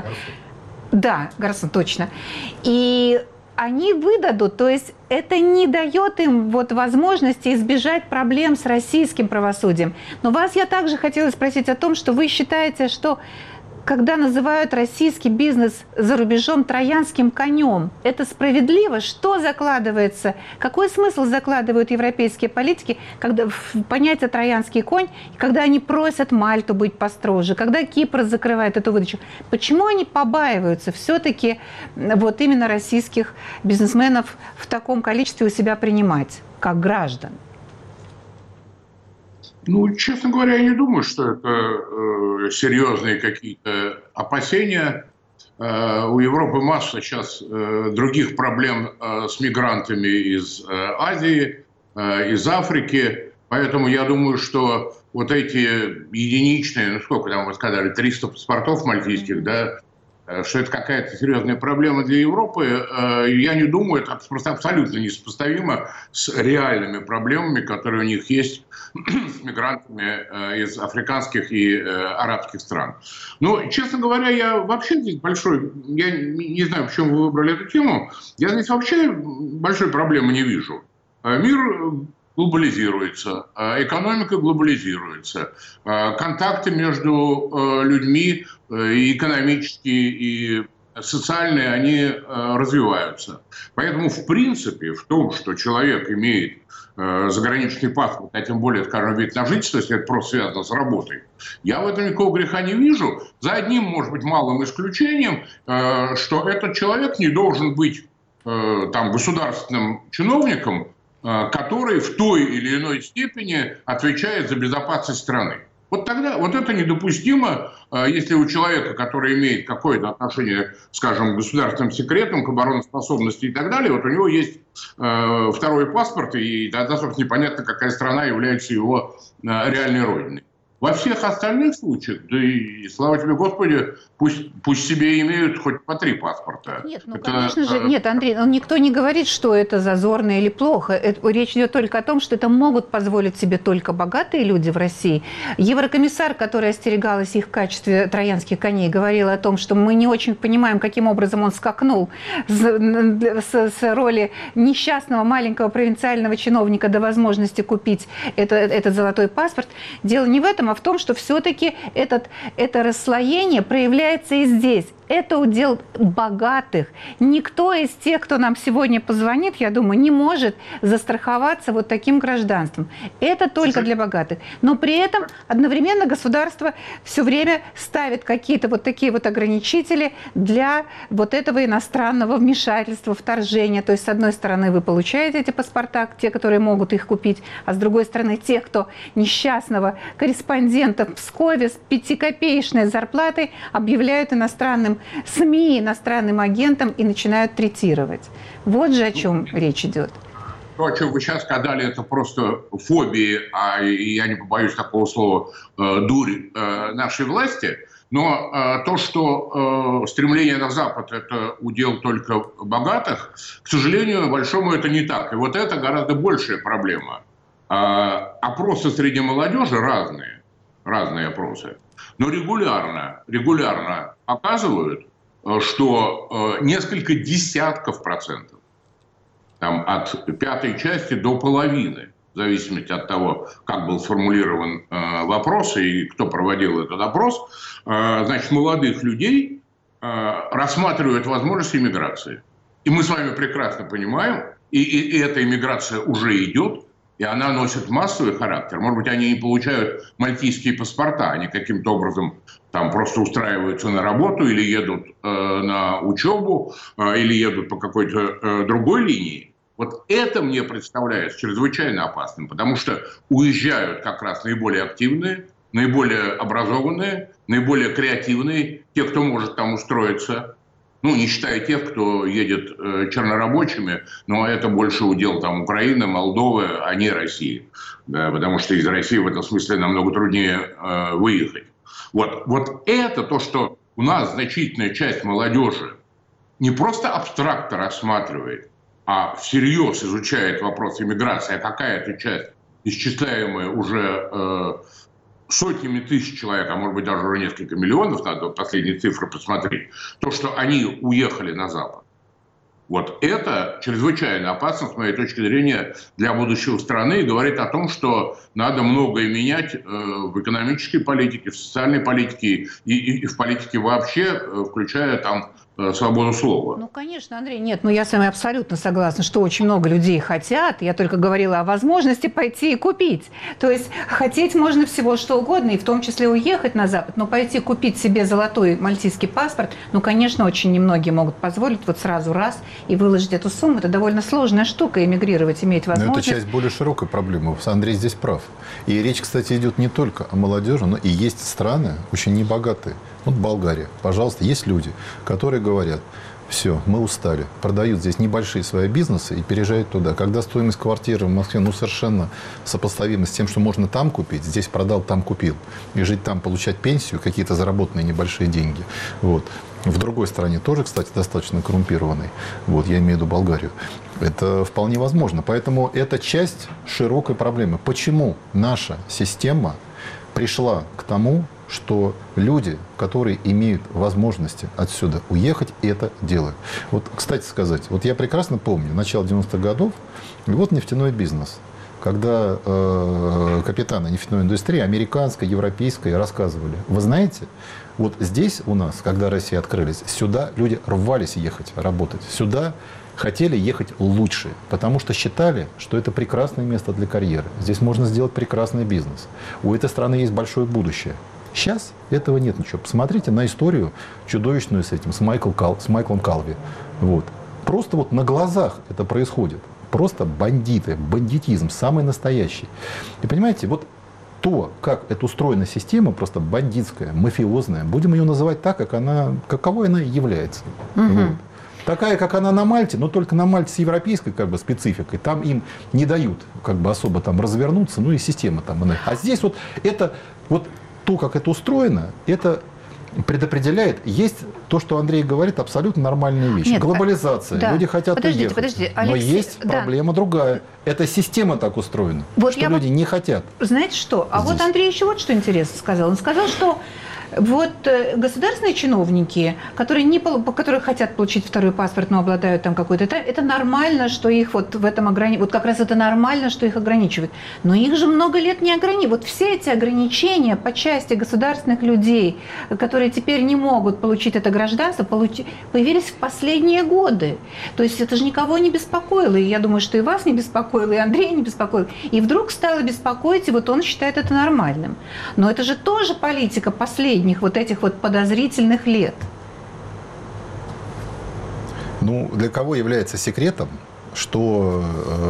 S1: Да, Гарсон, точно. И они выдадут, то есть это не дает им вот возможности избежать проблем с российским правосудием. Но вас я также хотела спросить о том, что вы считаете, что когда называют российский бизнес за рубежом троянским конем, это справедливо? Что закладывается? Какой смысл закладывают европейские политики, когда в понятие троянский конь, когда они просят Мальту быть построже, когда Кипр закрывает эту выдачу? Почему они побаиваются все-таки вот именно российских бизнесменов в таком количестве у себя принимать, как граждан?
S3: Ну, честно говоря, я не думаю, что это э, серьезные какие-то опасения. Э, у Европы масса сейчас э, других проблем э, с мигрантами из э, Азии, э, из Африки. Поэтому я думаю, что вот эти единичные, ну сколько там вы сказали, триста паспортов мальтийских, да, что это какая-то серьезная проблема для Европы, я не думаю, это просто абсолютно несопоставимо с реальными проблемами, которые у них есть с мигрантами из африканских и арабских стран. Но, честно говоря, я вообще здесь большой, я не знаю, почему вы выбрали эту тему, я здесь вообще большой проблемы не вижу. Мир глобализируется, экономика глобализируется, контакты между людьми и экономические, и социальные, они развиваются. Поэтому, в принципе, в том, что человек имеет заграничный паспорт, а тем более, скажем, вид на жительство, если это просто связано с работой, я в этом никакого греха не вижу. За одним, может быть, малым исключением, что этот человек не должен быть там государственным чиновником, который в той или иной степени отвечает за безопасность страны. Вот тогда, вот это недопустимо, если у человека, который имеет какое-то отношение, скажем, к государственным секретам, к обороноспособности и так далее, вот у него есть э, второй паспорт, и тогда, собственно, непонятно, какая страна является его э, реальной родиной. Во всех остальных случаях, да и слава тебе, Господи, пусть, пусть себе имеют хоть по три паспорта.
S1: Нет, ну,
S3: это,
S1: конечно же, нет, Андрей, ну, никто не говорит, что это зазорно или плохо. Это, речь идет только о том, что это могут позволить себе только богатые люди в России. Еврокомиссар, которая остерегалась их в качестве троянских коней, говорила о том, что мы не очень понимаем, каким образом он скакнул с, с, с роли несчастного маленького провинциального чиновника до возможности купить это, этот золотой паспорт. Дело не в этом, а в том, что все-таки этот, это расслоение проявляется и здесь. это удел богатых. Никто из тех, кто нам сегодня позвонит, я думаю, не может застраховаться вот таким гражданством. Это только для богатых. Но при этом одновременно государство все время ставит какие-то вот такие вот ограничители для вот этого иностранного вмешательства, вторжения. То есть, с одной стороны, вы получаете эти паспорта, те, которые могут их купить, а с другой стороны, тех, кто несчастного корреспондента в Пскове с пятикопеечной зарплатой объявляют иностранным СМИ, иностранным агентом и начинают третировать. Вот же о чем речь идет.
S3: То, о чем вы сейчас сказали, это просто фобии, а я не побоюсь такого слова, дурь нашей власти. Но э, то, что э, стремление на Запад – это удел только богатых, к сожалению, большому это не так. И вот это гораздо большая проблема. Э, опросы среди молодежи разные, разные опросы, но регулярно, регулярно показывают, э, что э, несколько десятков процентов, там, от пятой части до половины, в зависимости от того, как был сформулирован э, вопрос и кто проводил этот опрос, э, значит, молодых людей э, рассматривают возможность иммиграции. И мы с вами прекрасно понимаем, и, и, и эта иммиграция уже идет, и она носит массовый характер. Может быть, они не получают мальтийские паспорта, они каким-то образом там просто устраиваются на работу или едут э, на учебу, э, или едут по какой-то э, другой линии. Вот это мне представляется чрезвычайно опасным, потому что уезжают как раз наиболее активные, наиболее образованные, наиболее креативные, те, кто может там устроиться, ну, не считая тех, кто едет э, чернорабочими, но это больше удел там Украины, Молдовы, а не России, да, потому что из России в этом смысле намного труднее э, выехать. Вот, вот это то, что у нас значительная часть молодежи не просто абстрактно рассматривает, а всерьез изучает вопрос иммиграции, а какая-то часть, исчисляемая уже э, сотнями тысяч человек, а может быть даже уже несколько миллионов, надо последние цифры посмотреть, то, что они уехали на Запад. Вот это чрезвычайно опасно, с моей точки зрения, для будущего страны и говорит о том, что надо многое менять э, в экономической политике, в социальной политике и, и, и в политике вообще, э, включая там свободу слова.
S1: Ну, конечно, Андрей, нет, ну я с вами абсолютно согласна, что очень много людей хотят. Я только говорила о возможности пойти и купить. То есть хотеть можно всего что угодно, и в том числе уехать на Запад, но пойти купить себе золотой мальтийский паспорт, ну, конечно, очень немногие могут позволить вот сразу раз и выложить эту сумму. Это довольно сложная штука, эмигрировать, иметь возможность.
S2: Но это часть более широкой проблемы. Андрей здесь прав. И речь, кстати, идет не только о молодежи, но и есть страны очень небогатые. Вот Болгария, пожалуйста, есть люди, которые говорят, все, мы устали, продают здесь небольшие свои бизнесы и переезжают туда. Когда стоимость квартиры в Москве ну, совершенно сопоставима с тем, что можно там купить, здесь продал, там купил. И жить там, получать пенсию, какие-то заработанные небольшие деньги. Вот. В другой стране тоже, кстати, достаточно коррумпированной. Вот, я имею в виду Болгарию. Это вполне возможно. Поэтому это часть широкой проблемы. Почему наша система пришла к тому, что люди, которые имеют возможности отсюда уехать, это делают. Вот, кстати сказать, вот я прекрасно помню начало девяностых годов, и вот нефтяной бизнес. Когда э, капитаны нефтяной индустрии, американской, европейской, рассказывали, вы знаете, вот здесь у нас, когда Россия открылись, сюда люди рвались ехать работать, сюда хотели ехать лучше, потому что считали, что это прекрасное место для карьеры. Здесь можно сделать прекрасный бизнес. У этой страны есть большое будущее. Сейчас этого нет ничего. Посмотрите на историю чудовищную с этим, с, Майкл Кал, с Майклом Калви. Вот. Просто вот на глазах это происходит. Просто бандиты, бандитизм, самый настоящий. И понимаете, вот то, как это устроена система, просто бандитская, мафиозная, будем ее называть так, как она, каковой она является. Угу. Вот. Такая, как она на Мальте, но только на Мальте с европейской как бы, спецификой. Там им не дают как бы, особо там развернуться, ну и система там. Она. А здесь вот это, вот то, как это устроено, это предопределяет. Есть то, что Андрей говорит, абсолютно нормальные вещи. Нет, глобализация. Да. Люди хотят
S1: подождите,
S2: уехать.
S1: Подождите,
S2: но
S1: Алексей,
S2: есть
S1: да.
S2: проблема другая. Эта система так устроена, вот что люди вот, не хотят.
S1: Знаете что? А здесь. Вот Андрей еще вот что интересно сказал. Он сказал, что Вот государственные чиновники, которые, не, которые хотят получить второй паспорт, но обладают там какой-то... Это нормально, что их вот в этом ограничивают. Вот как раз это нормально, что их ограничивают. Но их же много лет не ограничивают. Вот все эти ограничения по части государственных людей, которые теперь не могут получить это гражданство, получ... появились в последние годы. То есть это же никого не беспокоило. И я думаю, что и вас не беспокоило, и Андрея не беспокоило. И вдруг стало беспокоить, и вот он считает это нормальным. Но это же тоже политика последняя. Вот этих вот подозрительных лет.
S2: Ну, для кого является секретом, что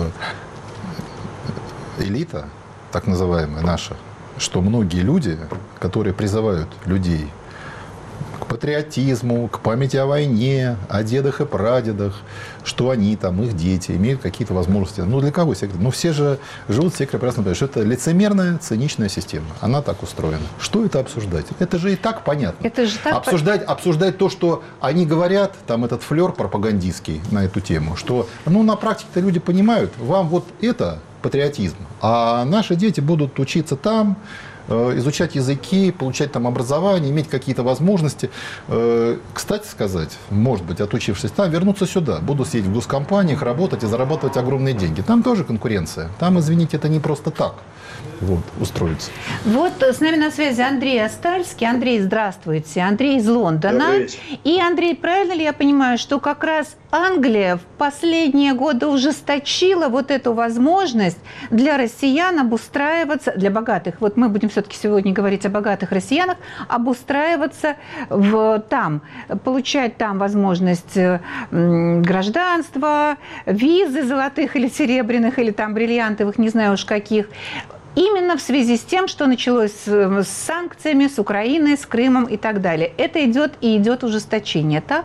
S2: э, элита, так называемая наша, что многие люди, которые призывают людей к патриотизму, к памяти о войне, о дедах и прадедах, что они, там, их дети, имеют какие-то возможности. Ну, для кого секрет? Ну, все же живут, все прекрасно понимают, что это лицемерная, циничная система. Она так устроена. Что это обсуждать? Это же и так понятно.
S1: Это же так
S2: обсуждать, по... обсуждать то, что они говорят, там, этот флер пропагандистский на эту тему, что, ну, на практике-то люди понимают, вам вот это патриотизм, а наши дети будут учиться там, изучать языки, получать там образование, иметь какие-то возможности. Кстати сказать, может быть, отучившись там, вернуться сюда. Буду сидеть в госкомпаниях, работать и зарабатывать огромные деньги. Там тоже конкуренция. Там, извините, это не просто так. Вот, устроиться.
S1: Вот с нами на связи Андрей Остальский. Андрей, здравствуйте. Андрей из Лондона. И, Андрей, правильно ли я понимаю, что как раз Англия в последние годы ужесточила вот эту возможность для россиян обустраиваться, для богатых, вот мы будем все-таки сегодня говорить о богатых россиянах, обустраиваться в, там, получать там возможность гражданства, визы золотых или серебряных, или там бриллиантовых, не знаю уж каких, именно в связи с тем, что началось с, с санкциями, с Украиной, с Крымом и так далее. Это идет и идет ужесточение, так?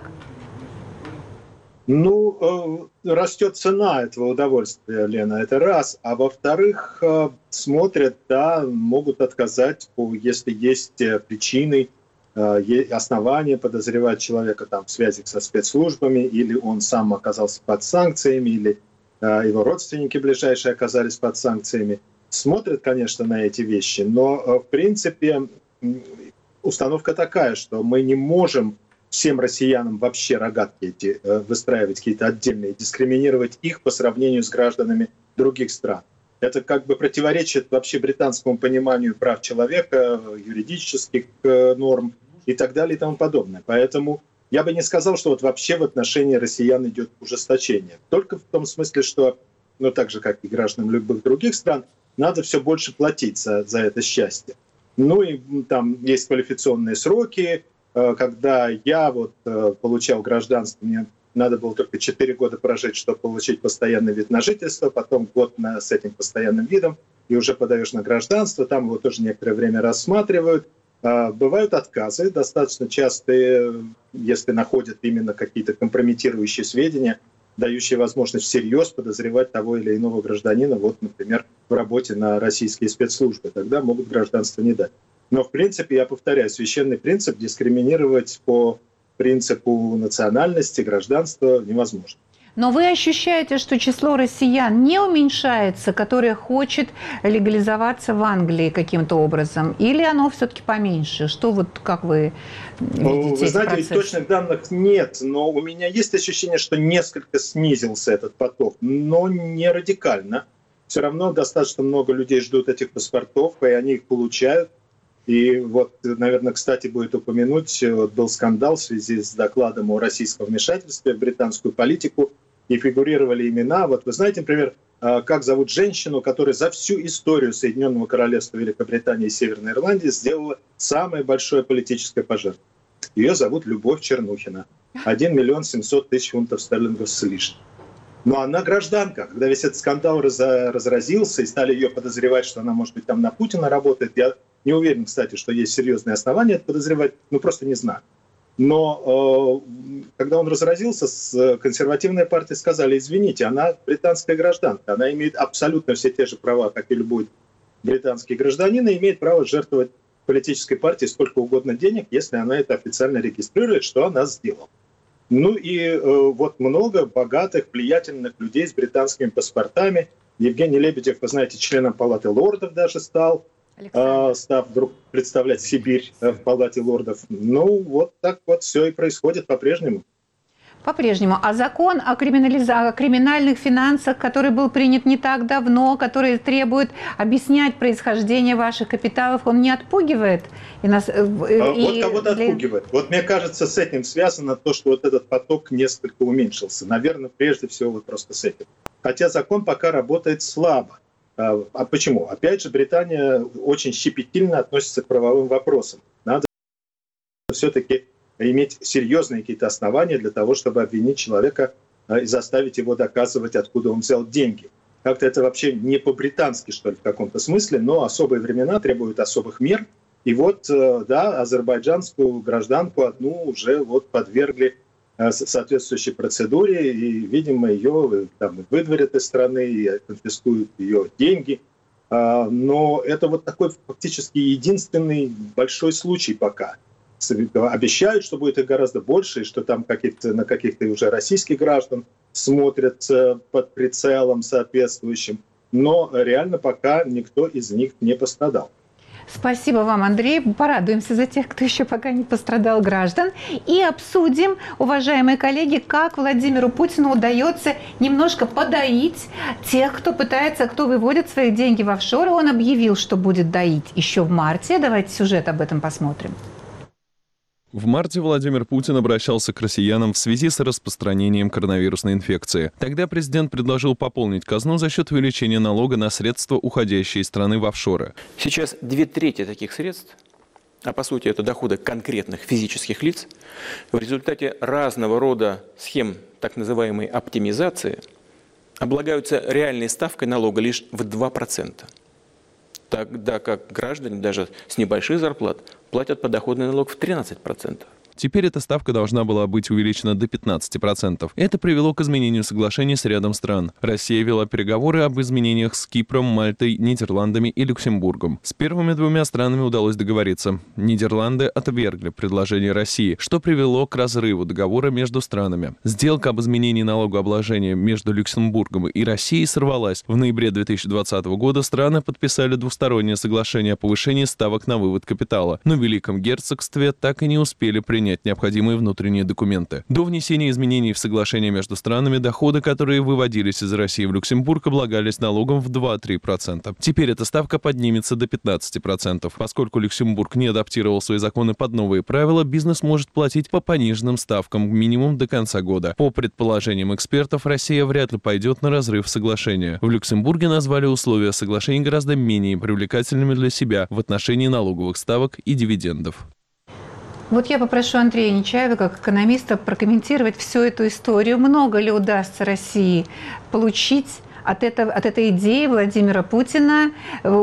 S6: Ну, растет цена этого удовольствия, Лена, это раз. А во-вторых, смотрят, да, могут отказать, если есть причины, основания подозревать человека там, в связи со спецслужбами, или он сам оказался под санкциями, или его родственники ближайшие оказались под санкциями. Смотрят, конечно, на эти вещи, но, в принципе, установка такая, что мы не можем всем россиянам вообще рогатки эти выстраивать какие-то отдельные, дискриминировать их по сравнению с гражданами других стран. Это как бы противоречит вообще британскому пониманию прав человека, юридических норм и так далее и тому подобное. Поэтому я бы не сказал, что вот вообще в отношении россиян идет ужесточение. Только в том смысле, что, ну так же, как и гражданам любых других стран, надо все больше платить за, за это счастье. Ну и там есть квалификационные сроки. Когда я вот получал гражданство, мне надо было только четыре года прожить, чтобы получить постоянный вид на жительство, потом год на, с этим постоянным видом, и уже подаешь на гражданство, там его тоже некоторое время рассматривают. Бывают отказы, достаточно частые, если находят именно какие-то компрометирующие сведения, дающие возможность всерьез подозревать того или иного гражданина, вот, например, в работе на российские спецслужбы. Тогда могут гражданство не дать. Но, в принципе, я повторяю, священный принцип дискриминировать по принципу национальности, гражданства невозможно.
S1: Но вы ощущаете, что число россиян не уменьшается, которые хочет легализоваться в Англии каким-то образом? Или оно все-таки поменьше? Что вот, как вы видите?
S6: Вы знаете, ведь точных данных нет, но у меня есть ощущение, что несколько снизился этот поток, но не радикально. Все равно достаточно много людей ждут этих паспортов, и они их получают. И вот, наверное, кстати, будет упомянуть, вот был скандал в связи с докладом о российском вмешательстве в британскую политику, и фигурировали имена. Вот вы знаете, например, как зовут женщину, которая за всю историю Соединенного Королевства Великобритании и Северной Ирландии сделала самое большое политическое пожертвование? Ее зовут Любовь Чернухина. один миллион семьсот тысяч фунтов стерлингов с лишним. Но она гражданка. Когда весь этот скандал разразился и стали ее подозревать, что она, может быть, там на Путина работает, я не уверен, кстати, что есть серьезные основания это подозревать, ну просто не знаю. Но э, когда он разразился, с консервативной партией сказали, извините, она британская гражданка, она имеет абсолютно все те же права, как и любой британский гражданин, и имеет право жертвовать политической партии сколько угодно денег, если она это официально регистрирует, что она сделала. Ну и э, вот много богатых, влиятельных людей с британскими паспортами. Евгений Лебедев, вы знаете, членом Палаты лордов даже стал. э, став вдруг представлять Сибирь в Палате лордов. Ну, вот так вот все и происходит по-прежнему.
S1: По-прежнему. А закон о, криминализа... о криминальных финансах, который был принят не так давно, который требует объяснять происхождение ваших капиталов, он не отпугивает? И нас...
S6: и... Вот кого-то отпугивает. Вот мне кажется, с этим связано то, что вот этот поток несколько уменьшился. Наверное, прежде всего вот просто с этим. Хотя закон пока работает слабо. А почему? Опять же, Британия очень щепетильно относится к правовым вопросам. Надо все-таки иметь серьезные какие-то основания для того, чтобы обвинить человека и заставить его доказывать, откуда он взял деньги. Как-то это вообще не по-британски, что ли, в каком-то смысле, но особые времена требуют особых мер. И вот, да, азербайджанскую гражданку одну уже вот подвергли соответствующей процедуре, и, видимо, ее там выдворят из страны и конфискуют ее деньги. Но это вот такой фактически единственный большой случай пока. Обещают, что будет их гораздо больше, и что там каких-то, на каких-то уже российских граждан смотрят под прицелом соответствующим. Но реально пока никто из них не пострадал.
S1: Спасибо вам, Андрей. Порадуемся за тех, кто еще пока не пострадал граждан. И обсудим, уважаемые коллеги, как Владимиру Путину удается немножко подоить тех, кто пытается, кто выводит свои деньги в офшоры. Он объявил, что будет доить еще в марте. Давайте сюжет об этом посмотрим.
S7: В марте Владимир Путин обращался к россиянам в связи с распространением коронавирусной инфекции. Тогда президент предложил пополнить казну за счет увеличения налога на средства, уходящие из страны в офшоры.
S8: Сейчас две трети таких средств, а по сути это доходы конкретных физических лиц, в результате разного рода схем так называемой оптимизации облагаются реальной ставкой налога лишь в два процента. Тогда как граждане даже с небольших зарплат платят подоходный налог в тринадцать процентов.
S7: Теперь эта ставка должна была быть увеличена до пятнадцати процентов. Это привело к изменению соглашений с рядом стран. Россия вела переговоры об изменениях с Кипром, Мальтой, Нидерландами и Люксембургом. С первыми двумя странами удалось договориться. Нидерланды отвергли предложение России, что привело к разрыву договора между странами. Сделка об изменении налогообложения между Люксембургом и Россией сорвалась. В ноябре две тысячи двадцатого года страны подписали двустороннее соглашение о повышении ставок на вывод капитала, но в Великом Герцогстве так и не успели принять принять необходимые внутренние документы. До внесения изменений в соглашение между странами доходы, которые выводились из России в Люксембург, облагались налогом в два-три процента. Теперь эта ставка поднимется до пятнадцати процентов. Поскольку Люксембург не адаптировал свои законы под новые правила, бизнес может платить по пониженным ставкам минимум до конца года. По предположениям экспертов, Россия вряд ли пойдет на разрыв соглашения. В Люксембурге назвали условия соглашения гораздо менее привлекательными для себя в отношении налоговых ставок и дивидендов.
S1: Вот я попрошу Андрея Нечаева, как экономиста, прокомментировать всю эту историю. Много ли удастся России получить от, этого, от этой идеи Владимира Путина?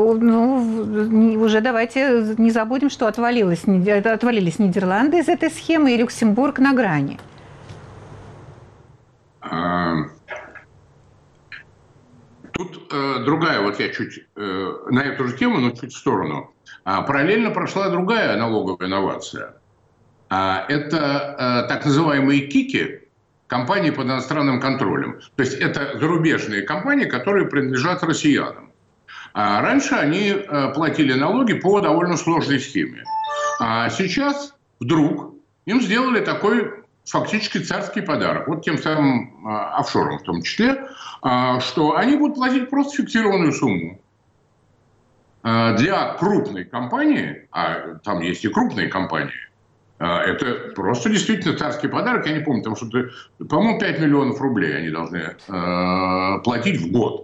S1: Ну, уже давайте не забудем, что отвалилось, отвалились Нидерланды из этой схемы и Люксембург на грани.
S3: Тут э, другая, вот я чуть э, на эту же тему, но чуть в сторону. А, параллельно прошла другая налоговая инновация. А, это э, так называемые КИКи, компании под иностранным контролем. То есть это зарубежные компании, которые принадлежат россиянам. А раньше они э, платили налоги по довольно сложной схеме. А сейчас вдруг им сделали такой фактически царский подарок, вот тем самым э, офшорам в том числе, э, что они будут платить просто фиксированную сумму. Э, для крупной компании, а там есть и крупные компании, э, это просто действительно царский подарок. Я не помню, там что-то, по-моему, пять миллионов рублей они должны э, платить в год.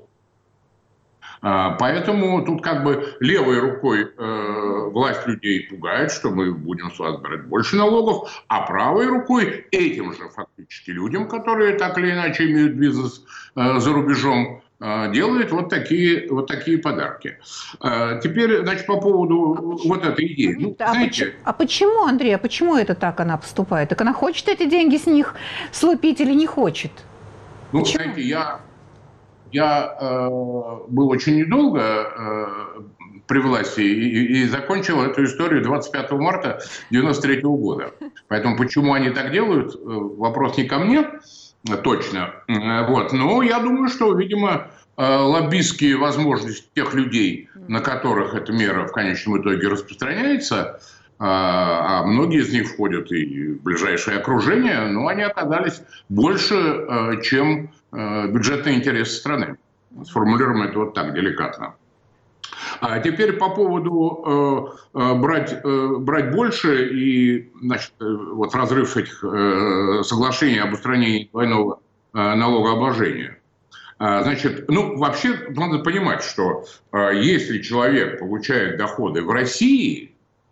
S3: Поэтому тут как бы левой рукой э, власть людей пугает, что мы будем с вас брать больше налогов, а правой рукой этим же фактически людям, которые так или иначе имеют бизнес э, за рубежом, э, делает вот такие, вот такие подарки. Э, теперь, значит, по поводу вот этой идеи. Ну,
S1: а,
S3: знаете...
S1: почему, а почему, Андрей, а почему это так она поступает? Так она хочет эти деньги с них слупить или не хочет?
S3: Ну,
S1: почему?
S3: знаете, я... Я э, был очень недолго э, при власти и, и закончил эту историю двадцать пятого марта девяносто третьего года. Поэтому почему они так делают, вопрос не ко мне точно. Вот. Но я думаю, что, видимо, лоббистские возможности тех людей, на которых эта мера в конечном итоге распространяется, а многие из них входят и в ближайшее окружение, но они оказались больше, чем бюджетные интересы страны. Сформулируем это вот так, деликатно. А теперь по поводу э, брать, э, брать больше и, значит, вот разрыв этих э, соглашений об устранении двойного э, налогообложения. А, значит, ну, вообще надо понимать, что э, если человек получает доходы в России,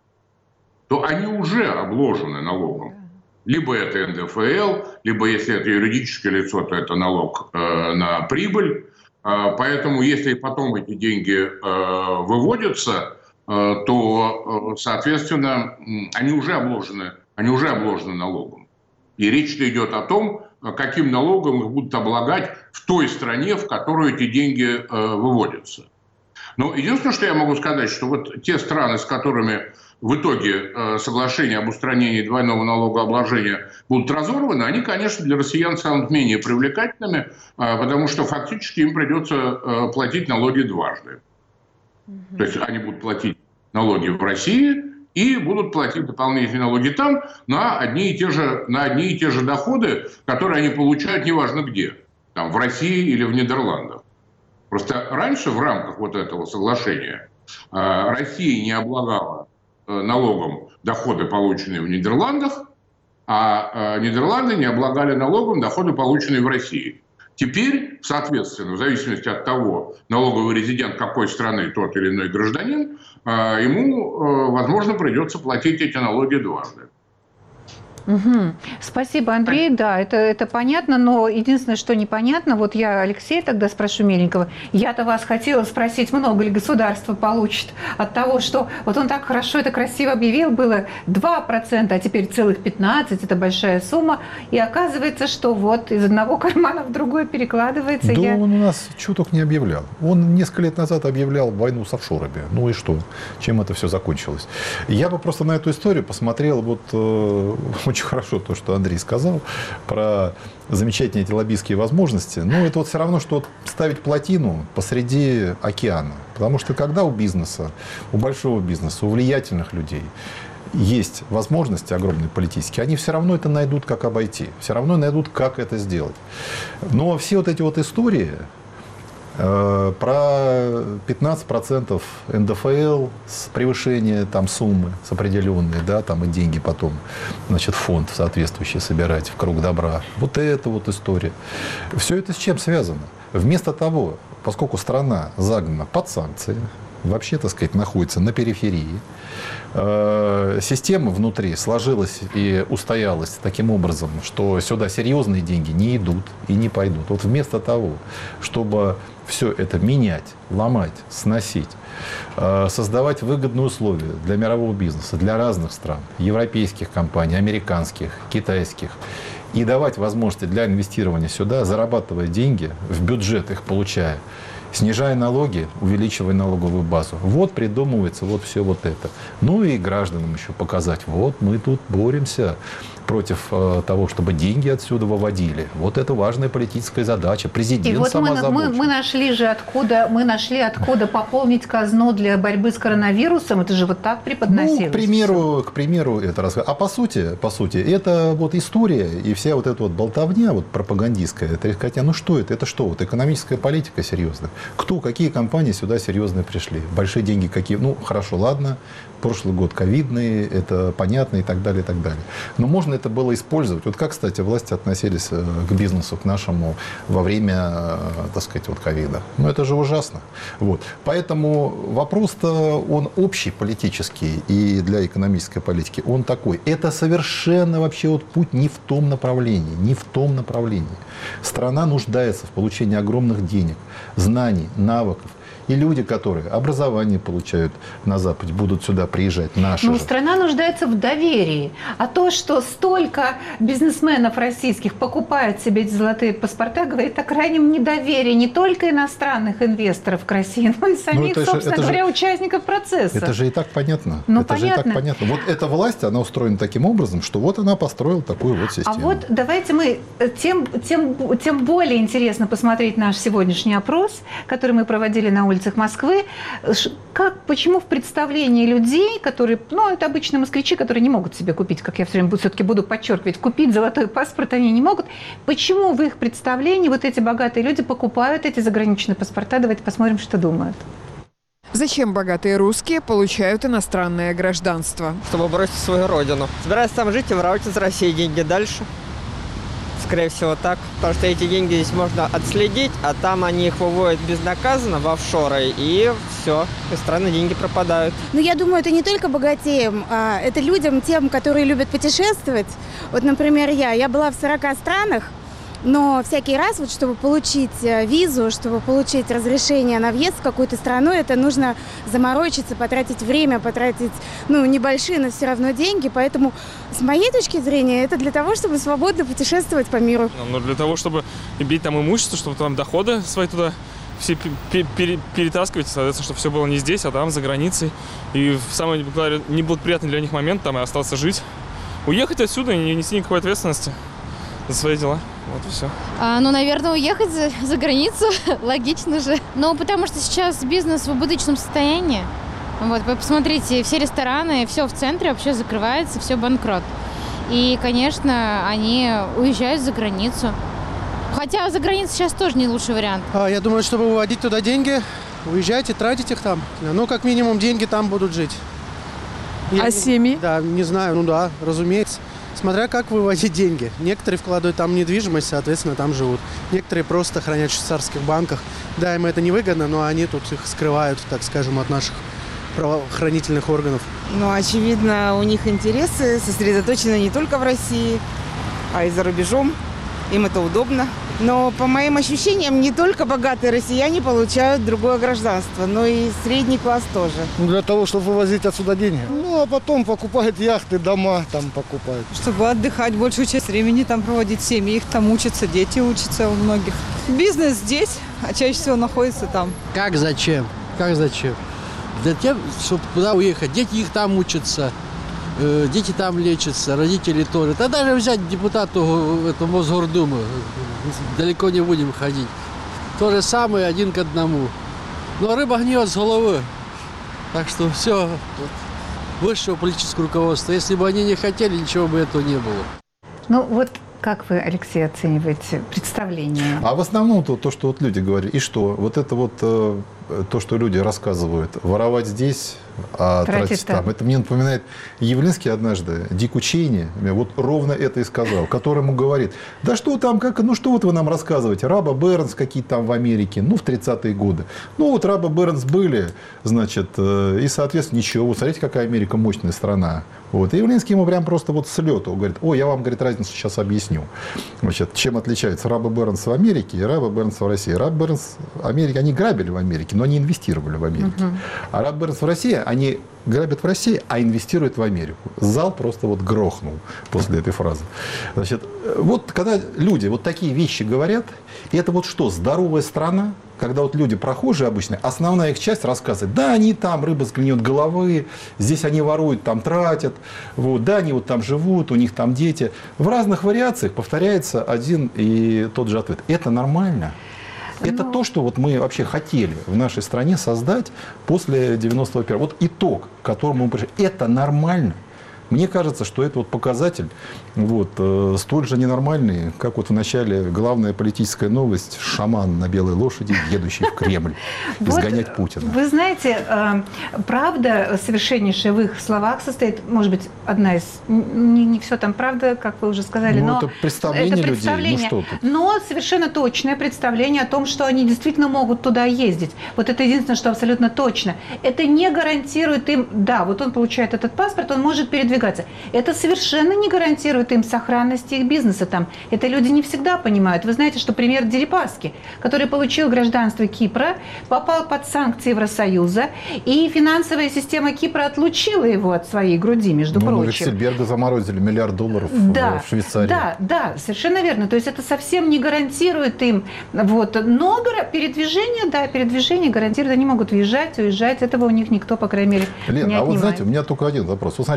S3: то они уже обложены налогом. Либо это эн дэ эф эл, либо если это юридическое лицо, то это налог э, на прибыль. Поэтому, если потом эти деньги э, выводятся, э, то, э, соответственно, они уже обложены, они уже обложены налогом. И речь идет о том, каким налогом их будут облагать в той стране, в которую эти деньги э, выводятся. Но единственное, что я могу сказать, что вот те страны, с которыми в итоге э, соглашения об устранении двойного налогообложения будут разорваны, они, конечно, для россиян станут менее привлекательными, э, потому что фактически им придется э, платить налоги дважды. Mm-hmm. То есть они будут платить налоги в России и будут платить дополнительные налоги там на одни и те же, на одни и те же доходы, которые они получают неважно где, там, в России или в Нидерландах. Просто раньше в рамках вот этого соглашения э, Россия не облагала налогом доходы, полученные в Нидерландах, а Нидерланды не облагали налогом доходы, полученные в России. Теперь, соответственно, в зависимости от того, налоговый резидент какой страны тот или иной гражданин, ему, возможно, придется платить эти налоги дважды.
S1: Угу. Спасибо, Андрей. Да, это, это понятно, но единственное, что непонятно, вот я Алексея тогда спрошу Мельникова, я-то вас хотела спросить, много ли государство получит от того, что вот он так хорошо, это красиво объявил, было два процента, а теперь целых пятнадцать процентов, это большая сумма, и оказывается, что вот из одного кармана в другой перекладывается.
S2: Да
S1: я...
S2: он у нас чего только не объявлял. Он несколько лет назад объявлял войну с офшорами. Ну и что? Чем это все закончилось? Я бы просто на эту историю посмотрел вот... Э, очень хорошо то, что Андрей сказал про замечательные эти лоббистские возможности. Но это вот все равно, что ставить плотину посреди океана. Потому что когда у бизнеса, у большого бизнеса, у влиятельных людей есть возможности огромные политические, они все равно это найдут, как обойти. Все равно найдут, как это сделать. Но все вот эти вот истории... Про пятнадцать процентов эн дэ эф эл с превышения там, суммы с определенной, да, там и деньги потом, значит, фонд соответствующий собирать в круг добра. Вот это вот история. Все это с чем связано? Вместо того, поскольку страна загнана под санкции, вообще, так сказать, находится на периферии, система внутри сложилась и устоялась таким образом, что сюда серьезные деньги не идут и не пойдут. Вот вместо того, чтобы все это менять, ломать, сносить, создавать выгодные условия для мирового бизнеса, для разных стран, европейских компаний, американских, китайских, и давать возможности для инвестирования сюда, зарабатывая деньги, в бюджет их получая, снижая налоги, увеличивая налоговую базу. Вот придумывается вот все вот это. Ну и гражданам еще показать, вот мы тут боремся против э, того, чтобы деньги отсюда выводили. Вот это важная политическая задача. Президент
S1: и вот
S2: сам
S1: мы,
S2: озабочен.
S1: мы, мы нашли же откуда, мы нашли откуда пополнить казну для борьбы с коронавирусом. Это же вот так преподносилось.
S2: Ну, к примеру, к примеру, это рассказывает. А по сути, по сути, это вот история и вся вот эта вот болтовня вот пропагандистская. Это, хотя, ну что это? Это что? Вот экономическая политика серьезная. Кто, какие компании сюда серьезные пришли? Большие деньги какие? Ну, хорошо, ладно. Прошлый год ковидный, это понятно и так далее, и так далее. Но можно это было использовать. Вот как, кстати, власти относились к бизнесу, к нашему во время, так сказать, вот ковида. Ну, это же ужасно. Вот. Поэтому вопрос-то, он общий политический и для экономической политики, он такой. Это совершенно вообще вот путь не в том направлении, не в том направлении. Страна нуждается в получении огромных денег, знаний, навыков. И люди, которые образование получают на Западе, будут сюда приезжать, наши
S1: Ну,
S2: же.
S1: страна нуждается в доверии. А то, что столько бизнесменов российских покупают себе эти золотые паспорта, говорит о крайнем недоверии не только иностранных инвесторов к России, но и самих,
S2: это же,
S1: собственно
S2: это
S1: говоря,
S2: же,
S1: участников процесса.
S2: Это же и так понятно.
S1: Ну,
S2: это
S1: понятно.
S2: же и так понятно. Вот эта власть, она устроена таким образом, что вот она построила такую вот систему.
S1: А вот давайте мы, тем, тем, тем более интересно посмотреть наш сегодняшний опрос. который мы проводили на улицах Москвы. Как, почему в представлении людей, которые, ну, это обычные москвичи, которые не могут себе купить, как я все время все-таки буду подчеркивать, купить золотой паспорт они не могут. Почему в их представлении вот эти богатые люди покупают эти заграничные паспорта? Давайте посмотрим, что думают.
S9: Зачем богатые русские получают иностранное гражданство?
S10: Чтобы бросить свою родину. Собираюсь там жить и воровать из России деньги дальше. Скорее всего так. Потому что эти деньги здесь можно отследить, а там они их выводят безнаказанно в офшоры, и все, из страны деньги пропадают.
S11: Ну, я думаю, это не только богатеям, а это людям, тем, которые любят путешествовать. Вот, например, я. Я была в сорока странах. Но всякий раз, вот, чтобы получить визу, чтобы получить разрешение на въезд в какую-то страну, это нужно заморочиться, потратить время, потратить, ну, небольшие, но все равно деньги. Поэтому, с моей точки зрения, это для того, чтобы свободно путешествовать по миру.
S12: Но для того, чтобы иметь там имущество, чтобы там доходы свои туда все перетаскивать, соответственно, чтобы все было не здесь, а там, за границей. И в самый неблагоприятный для них момент там и остаться жить. Уехать отсюда и не нести никакой ответственности за свои дела. Вот и все.
S13: А, ну, наверное, уехать за, за границу. Логично же. Ну, потому что сейчас бизнес в убыточном состоянии. Вот, вы посмотрите, все рестораны, все в центре вообще закрывается, все банкрот. И, конечно, они уезжают за границу. Хотя за границей сейчас тоже не лучший вариант.
S14: А, я думаю, чтобы выводить туда деньги, уезжайте, тратить их там. Ну, как минимум, деньги там будут жить.
S9: Я
S14: а
S9: не,
S14: семьи? Да, не знаю, ну да, разумеется. Смотря как выводить деньги. Некоторые вкладывают там недвижимость, соответственно, там живут. Некоторые просто хранят в швейцарских банках. Да, им это невыгодно, но они тут их скрывают, так скажем, от наших правоохранительных органов.
S15: Ну, очевидно, у них интересы сосредоточены не только в России, а и за рубежом. Им это удобно. Но, по моим ощущениям, не только богатые россияне получают другое гражданство, но и средний класс тоже.
S16: Ну, для того, чтобы вывозить отсюда деньги. Ну, а потом покупают яхты, дома там покупают.
S17: Чтобы отдыхать, большую часть времени там проводить семьи, их там учатся, дети учатся у многих. Бизнес здесь, а чаще всего находится там.
S18: Как зачем? Как зачем? Для того, чтобы куда уехать. Дети их там учатся. Дети там лечатся, родители тоже. Да даже взять депутату эту Мосгордуму, далеко не будем ходить. То же самое, один к одному. Но рыба гниет с головы. Так что все, высшего политического руководства. Если бы они не хотели, ничего бы этого не было.
S1: Ну вот как вы, Алексей, оцениваете представление?
S2: А в основном то, то что вот люди говорят, и что? Вот это вот э, то, что люди рассказывают, воровать здесь, а тратить, тратить там. Это мне напоминает Явлинский однажды, Дику Чейни, вот ровно это и сказал, который ему говорит, да что там, как, ну что вот вы нам рассказываете, Раба Бернс какие-то там в Америке, ну в тридцатые годы. Ну вот Раба Бернс были, значит, э, и соответственно ничего, вот смотрите, какая Америка мощная страна. Вот. И Явлинский ему прям просто вот с лету говорит, ой, я вам, говорит, разницу сейчас объясню. Значит, чем отличается Раба Бернс в Америке и Раба Бернс в России. Раба Бернс в Америке, они грабили в Америке, но они инвестировали в Америке. Uh-huh. А Раба Бернс в России, они грабят в России, а инвестируют в Америку. Зал просто вот грохнул после этой фразы. Значит, вот когда люди вот такие вещи говорят, и это вот что, здоровая страна? Когда вот люди прохожие обычно, основная их часть рассказывает, да, они там, рыба сгниет головы, здесь они воруют, там тратят, вот, да, они вот там живут, у них там дети. В разных вариациях повторяется один и тот же ответ. Это нормально. Это Но... то, что вот мы вообще хотели в нашей стране создать после девяносто первого. Вот итог, к которому мы пришли. Это нормально. Мне кажется, что это вот показатель вот, э, столь же ненормальный, как вот в начале главная политическая новость: шаман на белой лошади, едущий в Кремль, изгонять вот, Путина.
S1: Вы знаете, э, правда совершеннейшая в их словах состоит, может быть, одна из, не, не все там правда, как вы уже сказали,
S2: ну,
S1: но
S2: это представление,
S1: это представление
S2: людей, ну что тут?
S1: Но совершенно точное представление о том, что они действительно могут туда ездить. Вот это единственное, что абсолютно точно. Это не гарантирует им, да, вот он получает этот паспорт, он может передвигаться. Это совершенно не гарантирует им сохранности их бизнеса там. Это люди не всегда понимают. Вы знаете, что пример Дерипаски, который получил гражданство Кипра, попал под санкции Евросоюза, и финансовая система Кипра отлучила его от своей груди, между
S2: ну,
S1: прочим.
S2: Вексельберга заморозили миллиард долларов
S1: да,
S2: в Швейцарии.
S1: Да, да, совершенно верно. То есть это совсем не гарантирует им. Вот. Но передвижение, да, передвижение гарантирует. Они могут въезжать, уезжать. Этого у них никто, по крайней мере,
S2: Лен,
S1: не
S2: а
S1: отнимает.
S2: вот знаете, у меня только один вопрос. Вот смотрите, вот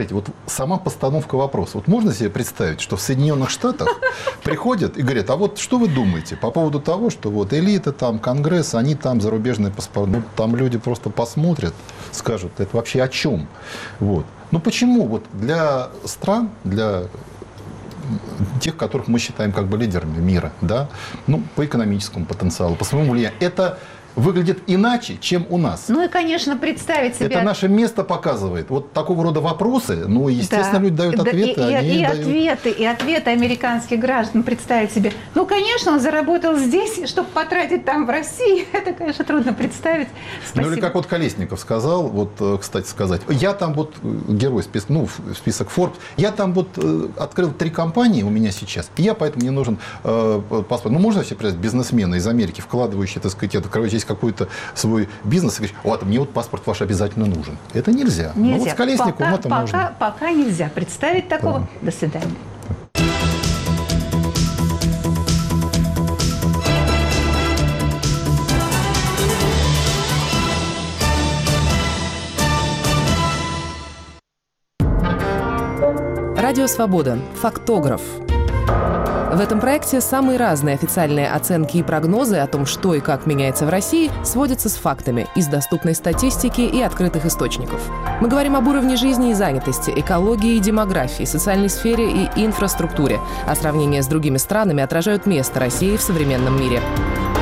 S2: сама постановка вопроса. Вот можно себе представить, что в Соединенных Штатах приходят и говорят, а вот что вы думаете по поводу того, что вот элита, там, Конгресс, они там зарубежные паспорты, ну, там люди просто посмотрят, скажут, это вообще о чем? Вот. Ну почему вот для стран, для тех, которых мы считаем как бы лидерами мира, да, ну, по экономическому потенциалу, по своему влиянию, это выглядит иначе, чем у нас.
S1: Ну и, конечно, представить себе...
S2: Это наше место показывает. Вот такого рода вопросы, ну, естественно, да. люди дают ответы.
S1: Да, и,
S2: они
S1: и, и,
S2: дают...
S1: ответы, и ответы американских граждан представить себе. Ну, конечно, он заработал здесь, чтобы потратить там в России. Это, конечно, трудно представить. Спасибо.
S2: Ну или как вот Колесников сказал, вот, кстати сказать, я там вот, герой список, ну, список Forbes, я там вот открыл три компании у меня сейчас, и я поэтому мне нужен э, паспорт. Ну, можно себе представить бизнесмена из Америки, вкладывающий, так сказать, открывающий здесь какой-то свой бизнес, и говоришь, вот, мне вот паспорт ваш обязательно нужен. Это нельзя.
S1: Нельзя.
S2: Но вот с Колесниковым
S1: пока,
S2: это
S1: пока,
S2: можно.
S1: Пока нельзя представить такого. Да. До свидания.
S19: Радио «Свобода». Фактограф. В этом проекте самые разные официальные оценки и прогнозы о том, что и как меняется в России, сводятся с фактами из доступной статистики и открытых источников. Мы говорим об уровне жизни и занятости, экологии и демографии, социальной сфере и инфраструктуре, а сравнения с другими странами отражают место России в современном мире.